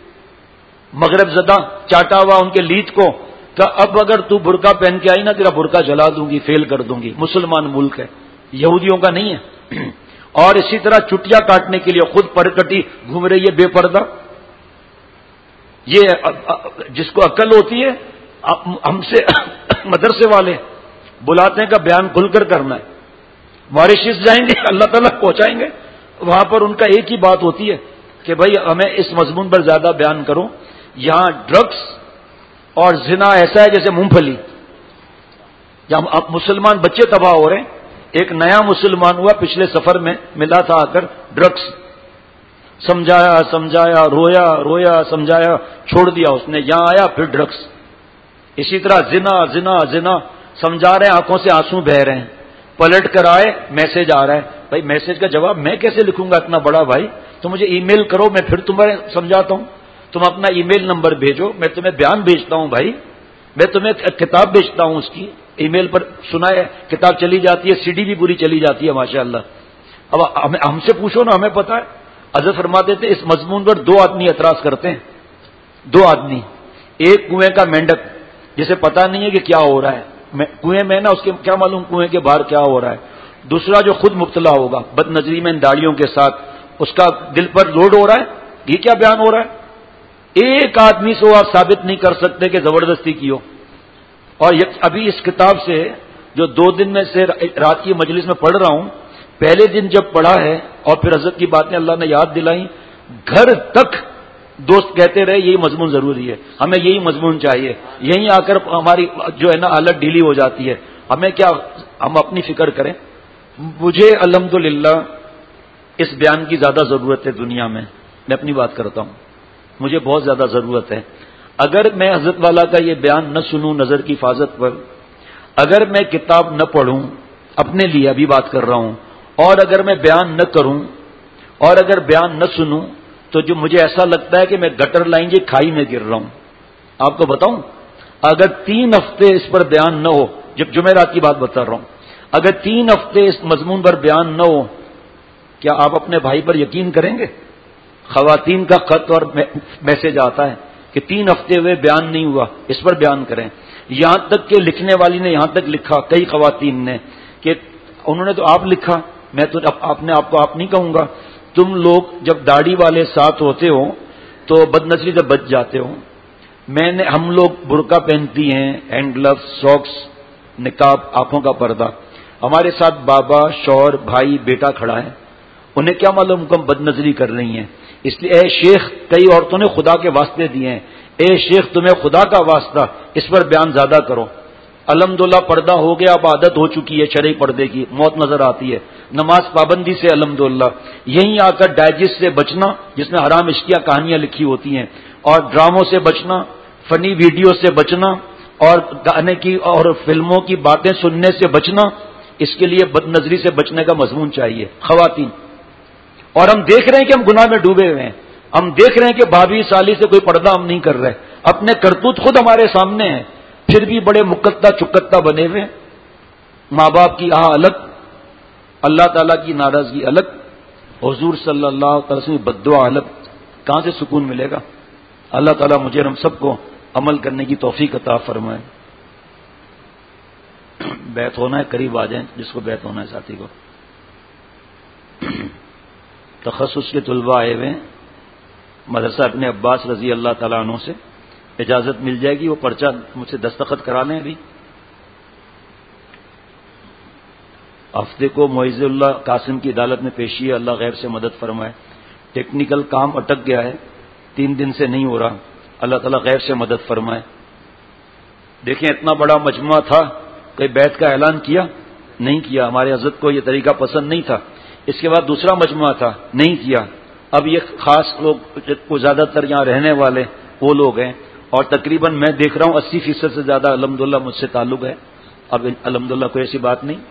مغرب زدہ چاٹا ہوا ان کے لیت کو، کہ اب اگر تو برقع پہن کے آئی نا تیرا برقع جلا دوں گی، فیل کر دوں گی. مسلمان ملک ہے، یہودیوں کا نہیں ہے. اور اسی طرح چٹیاں کاٹنے کے لیے خود پرکٹی گھوم رہی ہے بے پردہ. یہ جس کو عقل ہوتی ہے، ہم سے مدرسے والے بلاتے ہیں کہ بیان کھل کر کرنا ہے. ماریشس جائیں گے، اللہ تعالیٰ پہنچائیں گے، وہاں پر ان کا ایک ہی بات ہوتی ہے کہ بھائی ہمیں اس مضمون پر زیادہ بیان کرو. یہاں ڈرگس اور زنا ایسا ہے جیسے مونگ پھلی. جہاں اب مسلمان بچے تباہ ہو رہے ہیں. ایک نیا مسلمان ہوا پچھلے سفر میں, ملا تھا آ کر, ڈرگس سمجھایا سمجھایا رویا رویا سمجھایا چھوڑ دیا اس نے. یہاں آیا پھر ڈرگس. اسی طرح زنا زنا زنا سمجھا رہے ہیں, آنکھوں سے آنسو بہ رہے ہیں. پلٹ کر آئے میسج آ رہا ہے. بھائی میسج کا جواب میں کیسے لکھوں گا اتنا بڑا بھائی, تو مجھے ای میل کرو, میں پھر تمہیں سمجھاتا ہوں. تم اپنا ای میل نمبر بھیجو, میں تمہیں بیان بھیجتا ہوں بھائی. میں تمہیں کتاب بھیجتا ہوں, اس کی ای میل پر سنائے کتاب چلی جاتی ہے, سی ڈی بھی پوری چلی جاتی ہے ماشاء اللہ. اب ہم سے پوچھو نا, ہمیں پتا ہے. حضرت فرماتے تھے اس مضمون پر دو آدمی اعتراض کرتے ہیں. دو آدمی, ایک کنویں کا مینڈک جسے پتا نہیں ہے کہ کیا ہو رہا ہے کنویں میں نا, اس کے کیا معلوم کنویں کے باہر کیا ہو رہا ہے. دوسرا جو خود مبتلا ہوگا بد نظری میں ان داڑیوں کے ساتھ, اس کا دل پر لوڈ ہو رہا ہے. یہ کیا بیان ہو رہا ہے؟ ایک آدمی سے وہ آپ ثابت نہیں کر سکتے کہ زبردستی کی ہو. اور ابھی اس کتاب سے جو دو دن میں سے رات کی مجلس میں پڑھ رہا ہوں, پہلے دن جب پڑھا ہے اور پھر حضرت کی باتیں اللہ نے یاد دلائی, گھر تک دوست کہتے رہے یہی مضمون ضروری ہے, ہمیں یہی مضمون چاہیے. یہیں آ کر ہماری جو ہے نا حالت ڈھیلی ہو جاتی ہے. ہمیں کیا, ہم اپنی فکر کریں. مجھے الحمدللہ اس بیان کی زیادہ ضرورت ہے دنیا میں. میں اپنی بات کرتا ہوں, مجھے بہت زیادہ ضرورت ہے. اگر میں حضرت والا کا یہ بیان نہ سنوں نظر کی حفاظت پر, اگر میں کتاب نہ پڑھوں اپنے لیے, ابھی بات کر رہا ہوں, اور اگر میں بیان نہ کروں اور اگر بیان نہ سنوں, تو جو مجھے ایسا لگتا ہے کہ میں گٹر لائیں گے کھائی میں گر رہا ہوں. آپ کو بتاؤں, اگر تین ہفتے اس پر بیان نہ ہو, جب جمعرات کی بات بتا رہا ہوں, اگر تین ہفتے اس مضمون پر بیان نہ ہو, کیا آپ اپنے بھائی پر یقین کریں گے؟ خواتین کا خط اور میسج آتا ہے کہ تین ہفتے ہوئے بیان نہیں ہوا, اس پر بیان کریں. یہاں تک کہ لکھنے والی نے یہاں تک لکھا, کئی خواتین نے, کہ انہوں نے تو آپ لکھا, میں تو آپ نے آپ کو آپ نہیں کہوں گا, تم لوگ جب داڑھی والے ساتھ ہوتے ہو تو بد نظری سے بچ جاتے ہو. میں نے ہم لوگ برقع پہنتی ہیں, ہینڈ گلوز, ساکس, نقاب, آنکھوں کا پردہ. ہمارے ساتھ بابا, شوہر, بھائی, بیٹا کھڑا ہے. انہیں کیا معلوم کم بد نظری کر رہی ہیں. اس لیے اے شیخ, کئی عورتوں نے خدا کے واسطے دیے ہیں, اے شیخ تمہیں خدا کا واسطہ اس پر بیان زیادہ کرو. الحمدللہ پردہ ہو گیا, اب عادت ہو چکی ہے شرعی پردے کی, موت نظر آتی ہے. نماز پابندی سے الحمدللہ. یہیں آ کر ڈائجسٹ سے بچنا جس میں حرام عشقیہ کہانیاں لکھی ہوتی ہیں, اور ڈراموں سے بچنا, فنی ویڈیو سے بچنا, اور گانے کی اور فلموں کی باتیں سننے سے بچنا. اس کے لیے بد نظری سے بچنے کا مضمون چاہیے خواتین. اور ہم دیکھ رہے ہیں کہ ہم گناہ میں ڈوبے ہوئے ہیں. ہم دیکھ رہے ہیں کہ بھابھی سالی سے کوئی پردہ ہم نہیں کر رہے. اپنے کرتوت خود ہمارے سامنے ہیں, پھر بھی بڑے مکتا چکتا بنے ہوئے. ماں باپ کی آہ الگ, اللہ تعالیٰ کی ناراضگی الگ, حضور صلی اللہ علیہ وسلم کی بد دعا الگ. کہاں سے سکون ملے گا؟ اللہ تعالیٰ مجھے ہم سب کو عمل کرنے کی توفیق عطا فرمائے. بیعت ہونا ہے, قریب آ جائیں جس کو بیعت ہونا ہے ساتھی کو. تخصص کے طلباء آئے ہوئے, مدرسہ ابن عباس رضی اللہ تعالیٰ عنہ سے اجازت مل جائے گی, وہ پرچہ مجھ سے دستخط کرا لیں. ابھی ہفتے کو معیز اللہ قاسم کی عدالت میں پیشی ہے, اللہ غیر سے مدد فرمائے. ٹیکنیکل کام اٹک گیا ہے, تین دن سے نہیں ہو رہا, اللہ تعالیٰ غیر سے مدد فرمائے. دیکھیں اتنا بڑا مجموعہ تھا, کوئی بیعت کا اعلان کیا نہیں کیا, ہمارے حضرت کو یہ طریقہ پسند نہیں تھا. اس کے بعد دوسرا مجموعہ تھا, نہیں کیا. اب یہ خاص لوگ کو زیادہ تر یہاں رہنے والے وہ لوگ ہیں, اور تقریباً میں دیکھ رہا ہوں اسی فیصد سے زیادہ الحمدللہ مجھ سے تعلق ہے. اب الحمدللہ کوئی ایسی بات نہیں.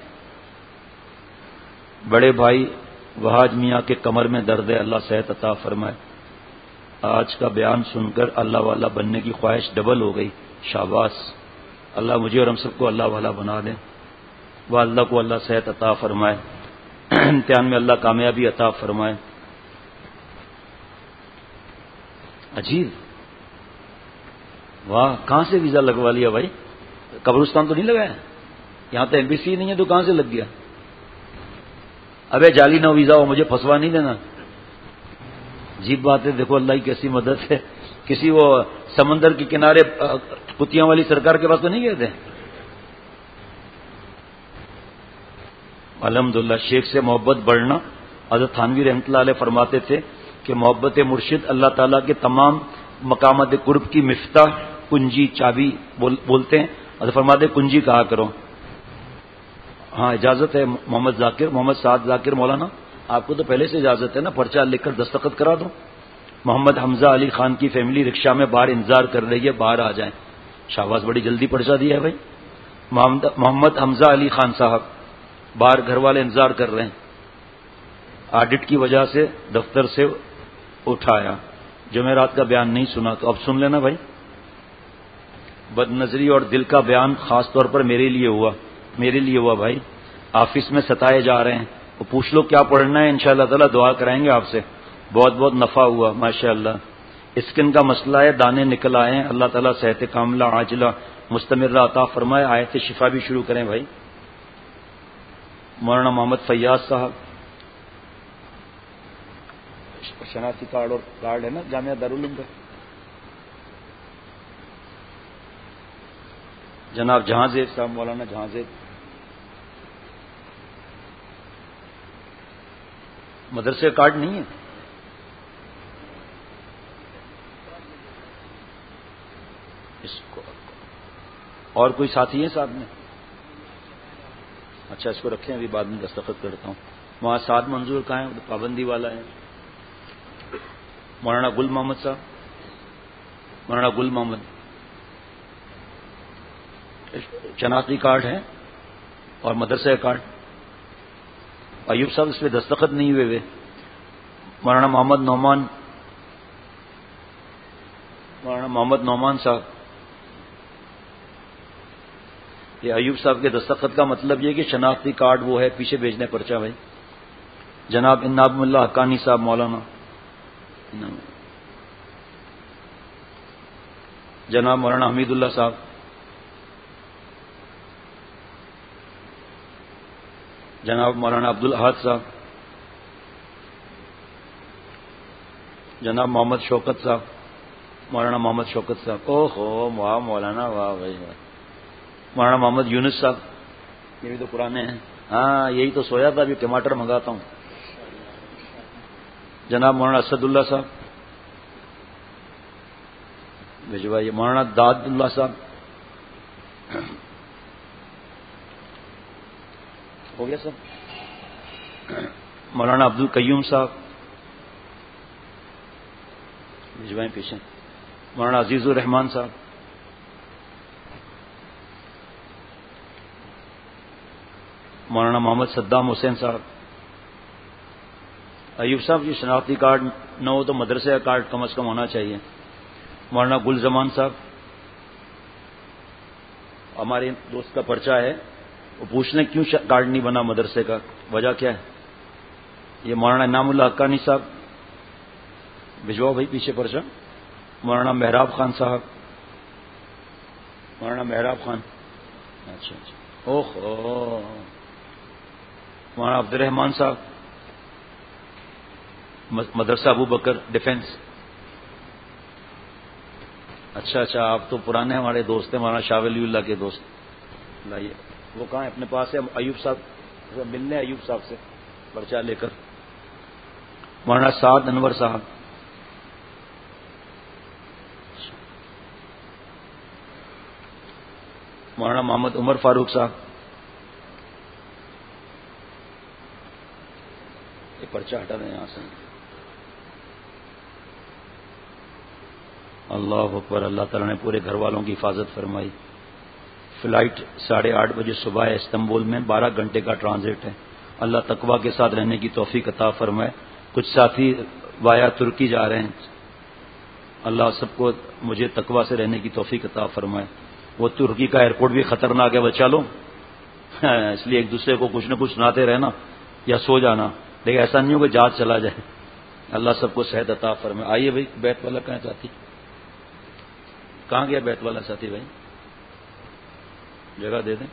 بڑے بھائی وحاج میاں کے کمر میں درد ہے, اللہ صحت عطا فرمائے. آج کا بیان سن کر اللہ والا بننے کی خواہش ڈبل ہو گئی, شاباش. اللہ مجھے اور ہم سب کو اللہ والا بنا دے. وہ اللہ کو اللہ صحت عطا فرمائے, امتحان میں اللہ کامیابی عطا فرمائے. عجیب, واہ, کہاں سے ویزا لگوا لیا بھائی؟ قبرستان تو نہیں لگایا, یہاں تو ایمبیسی نہیں ہے تو کہاں سے لگ گیا؟ ابے جعلی نہ ویزا ہو, مجھے پھنسوا نہیں دینا. عجیب بات ہے, دیکھو اللہ کی کیسی مدد ہے. کسی وہ سمندر کے کنارے کتیاں والی سرکار کے پاس تو نہیں گئے تھے؟ الحمدللہ شیخ سے محبت بڑھنا. حضرت تھانوی رحمۃ اللہ علیہ فرماتے تھے کہ محبت مرشد اللہ تعالیٰ کے تمام مقامات قرب کی مفتاح، کنجی، چابی بول بولتے ہیں، اور فرماتے کنجی کہا کرو۔ ہاں اجازت ہے محمد ذاکر، محمد سعد ذاکر مولانا، آپ کو تو پہلے سے اجازت ہے نا، پرچہ لکھ کر دستخط کرا دو۔ محمد حمزہ علی خان کی فیملی رکشہ میں باہر انتظار کر رہی ہے، باہر آ جائیں۔ شاباش، بڑی جلدی پرچہ دیا ہے بھائی۔ محمد محمد حمزہ علی خان صاحب باہر گھر والے انتظار کر رہے ہیں، آڈٹ کی وجہ سے دفتر سے اٹھایا، جمعرات کا بیان نہیں سنا تو اب سن لینا بھائی۔ بد نظری اور دل کا بیان خاص طور پر میرے لیے ہوا میرے لیے ہوا بھائی، آفس میں ستائے جا رہے ہیں، وہ پوچھ لو کیا پڑھنا ہے، انشاءاللہ تعالی دعا کرائیں گے آپ سے، بہت بہت نفع ہوا ماشاءاللہ۔ اسکن کا مسئلہ ہے، دانے نکل آئے ہیں، اللہ تعالیٰ صحت کاملہ عاجلہ مستمرہ عطا فرمائے، آیت شفا بھی شروع کریں بھائی۔ مولانا محمد فیاض صاحب، شناختی کارڈ اور کارڈ ہے نا جامعہ دارالعلوم کا۔ جناب جہاں زیب صاحب، مولانا جہاں زیب، مدرسے کا کارڈ نہیں ہے؟ اس کو اور کوئی ساتھی ہے ساتھ میں؟ اچھا اس کو رکھیں، ابھی بعد میں دستخط کرتا ہوں۔ وہاں سعد منظور کہاں ہے؟ پابندی والا ہے۔ مولانا گل محمد صاحب، مولانا گل محمد، شناختی کارڈ ہے اور مدرسے کا کارڈ۔ ایوب صاحب اس پہ دستخط نہیں ہوئے ہوئے۔ مولانا محمد نعمان، مولانا محمد نعمان صاحب، یہ ایوب صاحب کے دستخط کا مطلب یہ کہ شناختی کارڈ وہ ہے، پیچھے بھیجنے پرچہ بھائی۔ جناب اناب اللہ حقانی صاحب مولانا، جناب مولانا حمید اللہ صاحب، جناب مولانا عبد الاحد صاحب، جناب محمد شوکت صاحب، مولانا محمد شوکت صاحب، او ہو واہ مولانا، واہ بھائی واہ۔ مولانا محمد یونس صاحب، یہ بھی تو پرانے ہیں، ہاں یہی تو سویا تھا، ابھی ٹماٹر منگاتا ہوں۔ جناب مولانا اسد اللہ صاحب بھجوائیے۔ مولانا داد اللہ صاحب ہو گیا سب۔ مولانا عبد القیوم صاحب بھجوائیں پیچھے۔ مولانا عزیز الرحمان صاحب، مولانا محمد صدام حسین صاحب۔ ایوب صاحب یہ شناختی کارڈ نہ ہو تو مدرسے کا کارڈ کم از کم ہونا چاہیے۔ مولانا گل زمان صاحب، ہمارے دوست کا پرچہ ہے، وہ پوچھ لیں کیوں کارڈ نہیں بنا مدرسے کا، وجہ کیا ہے؟ یہ مولانا انعام اللہ حقانی صاحب بھجواؤ بھائی پیچھے پرچہ۔ مولانا محراب خان صاحب، مولانا محراب خان، اچھا اچھا، اوہ مولانا عبد الرحمان صاحب، مدرسہ ابو بکر ڈیفینس۔ اچھا اچھا، آپ تو پرانے ہمارے دوست ہیں، مولانا شاہ ولی اللہ کے دوست، لائیے وہ کہاں ہے؟ اپنے پاس ہے ایوب صاحب، ملنے ایوب صاحب سے پرچہ لے کر۔ مولانا سعد انور صاحب، مولانا محمد عمر فاروق صاحب، یہ پرچہ ہٹا دیں یہاں سے۔ اللہ اکبر، اللہ تعالیٰ نے پورے گھر والوں کی حفاظت فرمائی۔ فلائٹ ساڑھے آٹھ بجے صبح ہے استنبول میں، بارہ گھنٹے کا ٹرانزٹ ہے، اللہ تقوی کے ساتھ رہنے کی توفیق عطا فرمائے۔ کچھ ساتھی وایا ترکی جا رہے ہیں، اللہ سب کو مجھے تقوی سے رہنے کی توفیق عطا فرمائے۔ وہ ترکی کا ایئرپورٹ بھی خطرناک ہے بچا لو، اس لیے ایک دوسرے کو کچھ نہ کچھ سناتے رہنا یا سو جانا، لیکن ایسا نہیں ہو کہ جہاز چلا جائے۔ اللہ سب کو صحت عطا فرمائے۔ آئیے بھائی، بیت والا کہاں ساتھی؟ کہاں گیا بیت والا ساتھی بھائی؟ جگہ دے دیں۔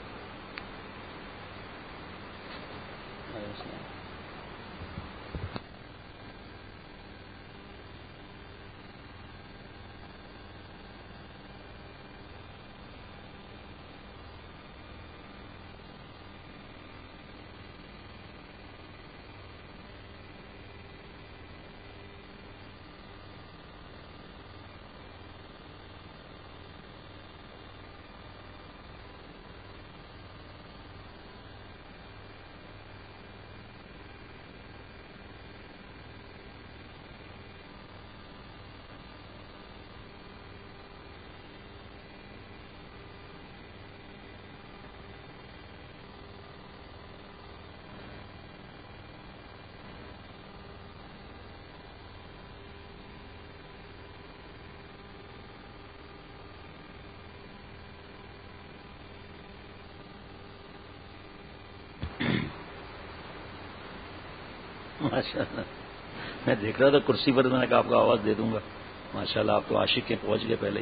ماشاء اللہ میں دیکھ رہا تھا کرسی پر، میں نے کہا آپ کو آواز دے دوں گا. ماشاء اللہ آپ تو عاشق ہیں، پہنچ گئے پہلے ہی.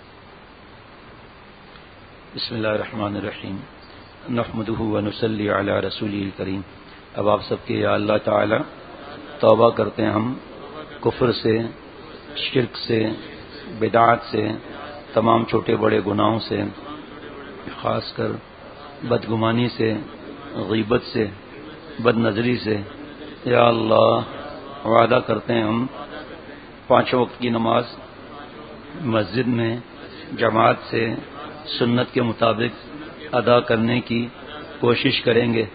بسم اللہ الرحمن الرحیم نحمدہ ونصلی علی رسولہ الکریم. اب آپ سب کے یا اللہ تعالی توبہ کرتے ہیں ہم کفر سے، شرک سے، بدعات سے، تمام چھوٹے بڑے گناہوں سے، خاص کر بدگمانی سے، غیبت سے، بد نظری سے. یا اللہ وعدہ کرتے ہیں ہم پانچوں وقت کی نماز مسجد میں جماعت سے سنت کے مطابق ادا کرنے کی کوشش کریں گے.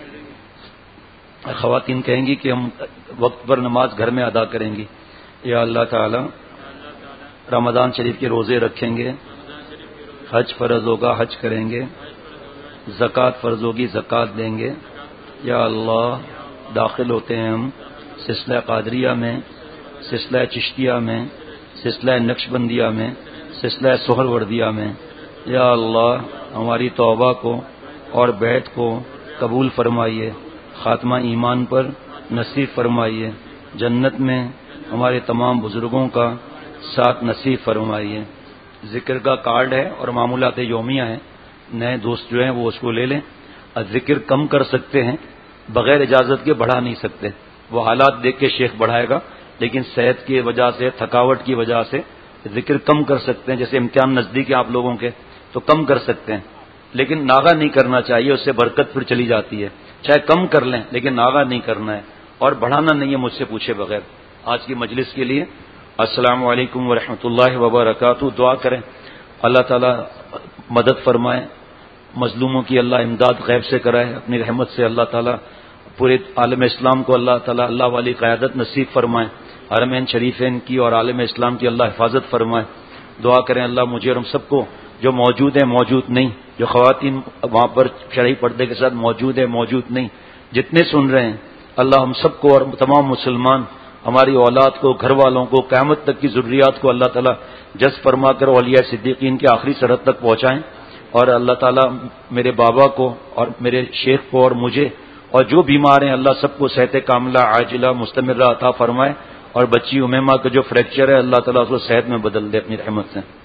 خواتین کہیں گی کہ ہم وقت پر نماز گھر میں ادا کریں گی. یا اللہ تعالی رمضان شریف کے روزے رکھیں گے، حج فرض ہوگا حج کریں گے، زکوٰۃ فرض ہوگی زکوٰۃ دیں گے. یا اللہ داخل ہوتے ہیں ہم سلسلہ قادریہ میں، سلسلہ چشتیہ میں، سلسلہ نقشبندیہ میں، سلسلہ سہروردیہ میں. یا اللہ ہماری توبہ کو اور بیعت کو قبول فرمائیے، خاتمہ ایمان پر نصیب فرمائیے، جنت میں ہمارے تمام بزرگوں کا ساتھ نصیب فرمائیے. ذکر کا کارڈ ہے اور معمولات یومیہ ہیں، نئے دوست جو ہیں وہ اس کو لے لیں. ذکر کم کر سکتے ہیں، بغیر اجازت کے بڑھا نہیں سکتے. وہ حالات دیکھ کے شیخ بڑھائے گا، لیکن صحت کی وجہ سے، تھکاوٹ کی وجہ سے ذکر کم کر سکتے ہیں. جیسے امتحان نزدیک ہے آپ لوگوں کے تو کم کر سکتے ہیں، لیکن ناغہ نہیں کرنا چاہیے، اس سے برکت پھر چلی جاتی ہے. چاہے کم کر لیں لیکن ناغہ نہیں کرنا ہے، اور بڑھانا نہیں ہے مجھ سے پوچھے بغیر. آج کی مجلس کے لیے السلام علیکم ورحمۃ اللہ وبرکاتہ. دعا کریں اللہ تعالی مدد فرمائے، مظلوموں کی اللہ امداد غیب سے کرائے اپنی رحمت سے. اللہ تعالی پورے عالم اسلام کو اللہ تعالی اللہ والی قیادت نصیب فرمائے، حرمین شریفین کی اور عالم اسلام کی اللہ حفاظت فرمائے. دعا کریں اللہ مجھے اور ہم سب کو، جو موجود ہیں موجود نہیں، جو خواتین وہاں پر شرعی پردے کے ساتھ موجود ہیں موجود نہیں، جتنے سن رہے ہیں اللہ ہم سب کو اور تمام مسلمان، ہماری اولاد کو، گھر والوں کو، قیامت تک کی ذریات کو اللہ تعالیٰ جذب فرما کر اولیاء صدیقین کے آخری سرحد تک پہنچائیں. اور اللہ تعالیٰ میرے بابا کو اور میرے شیخ کو اور مجھے اور جو بیمار ہیں اللہ سب کو صحت کاملہ عاجلہ مستمرہ عطا فرمائے. اور بچی امیمہ کا جو فریکچر ہے اللہ تعالیٰ اس کو صحت میں بدل دے اپنی رحمت سے.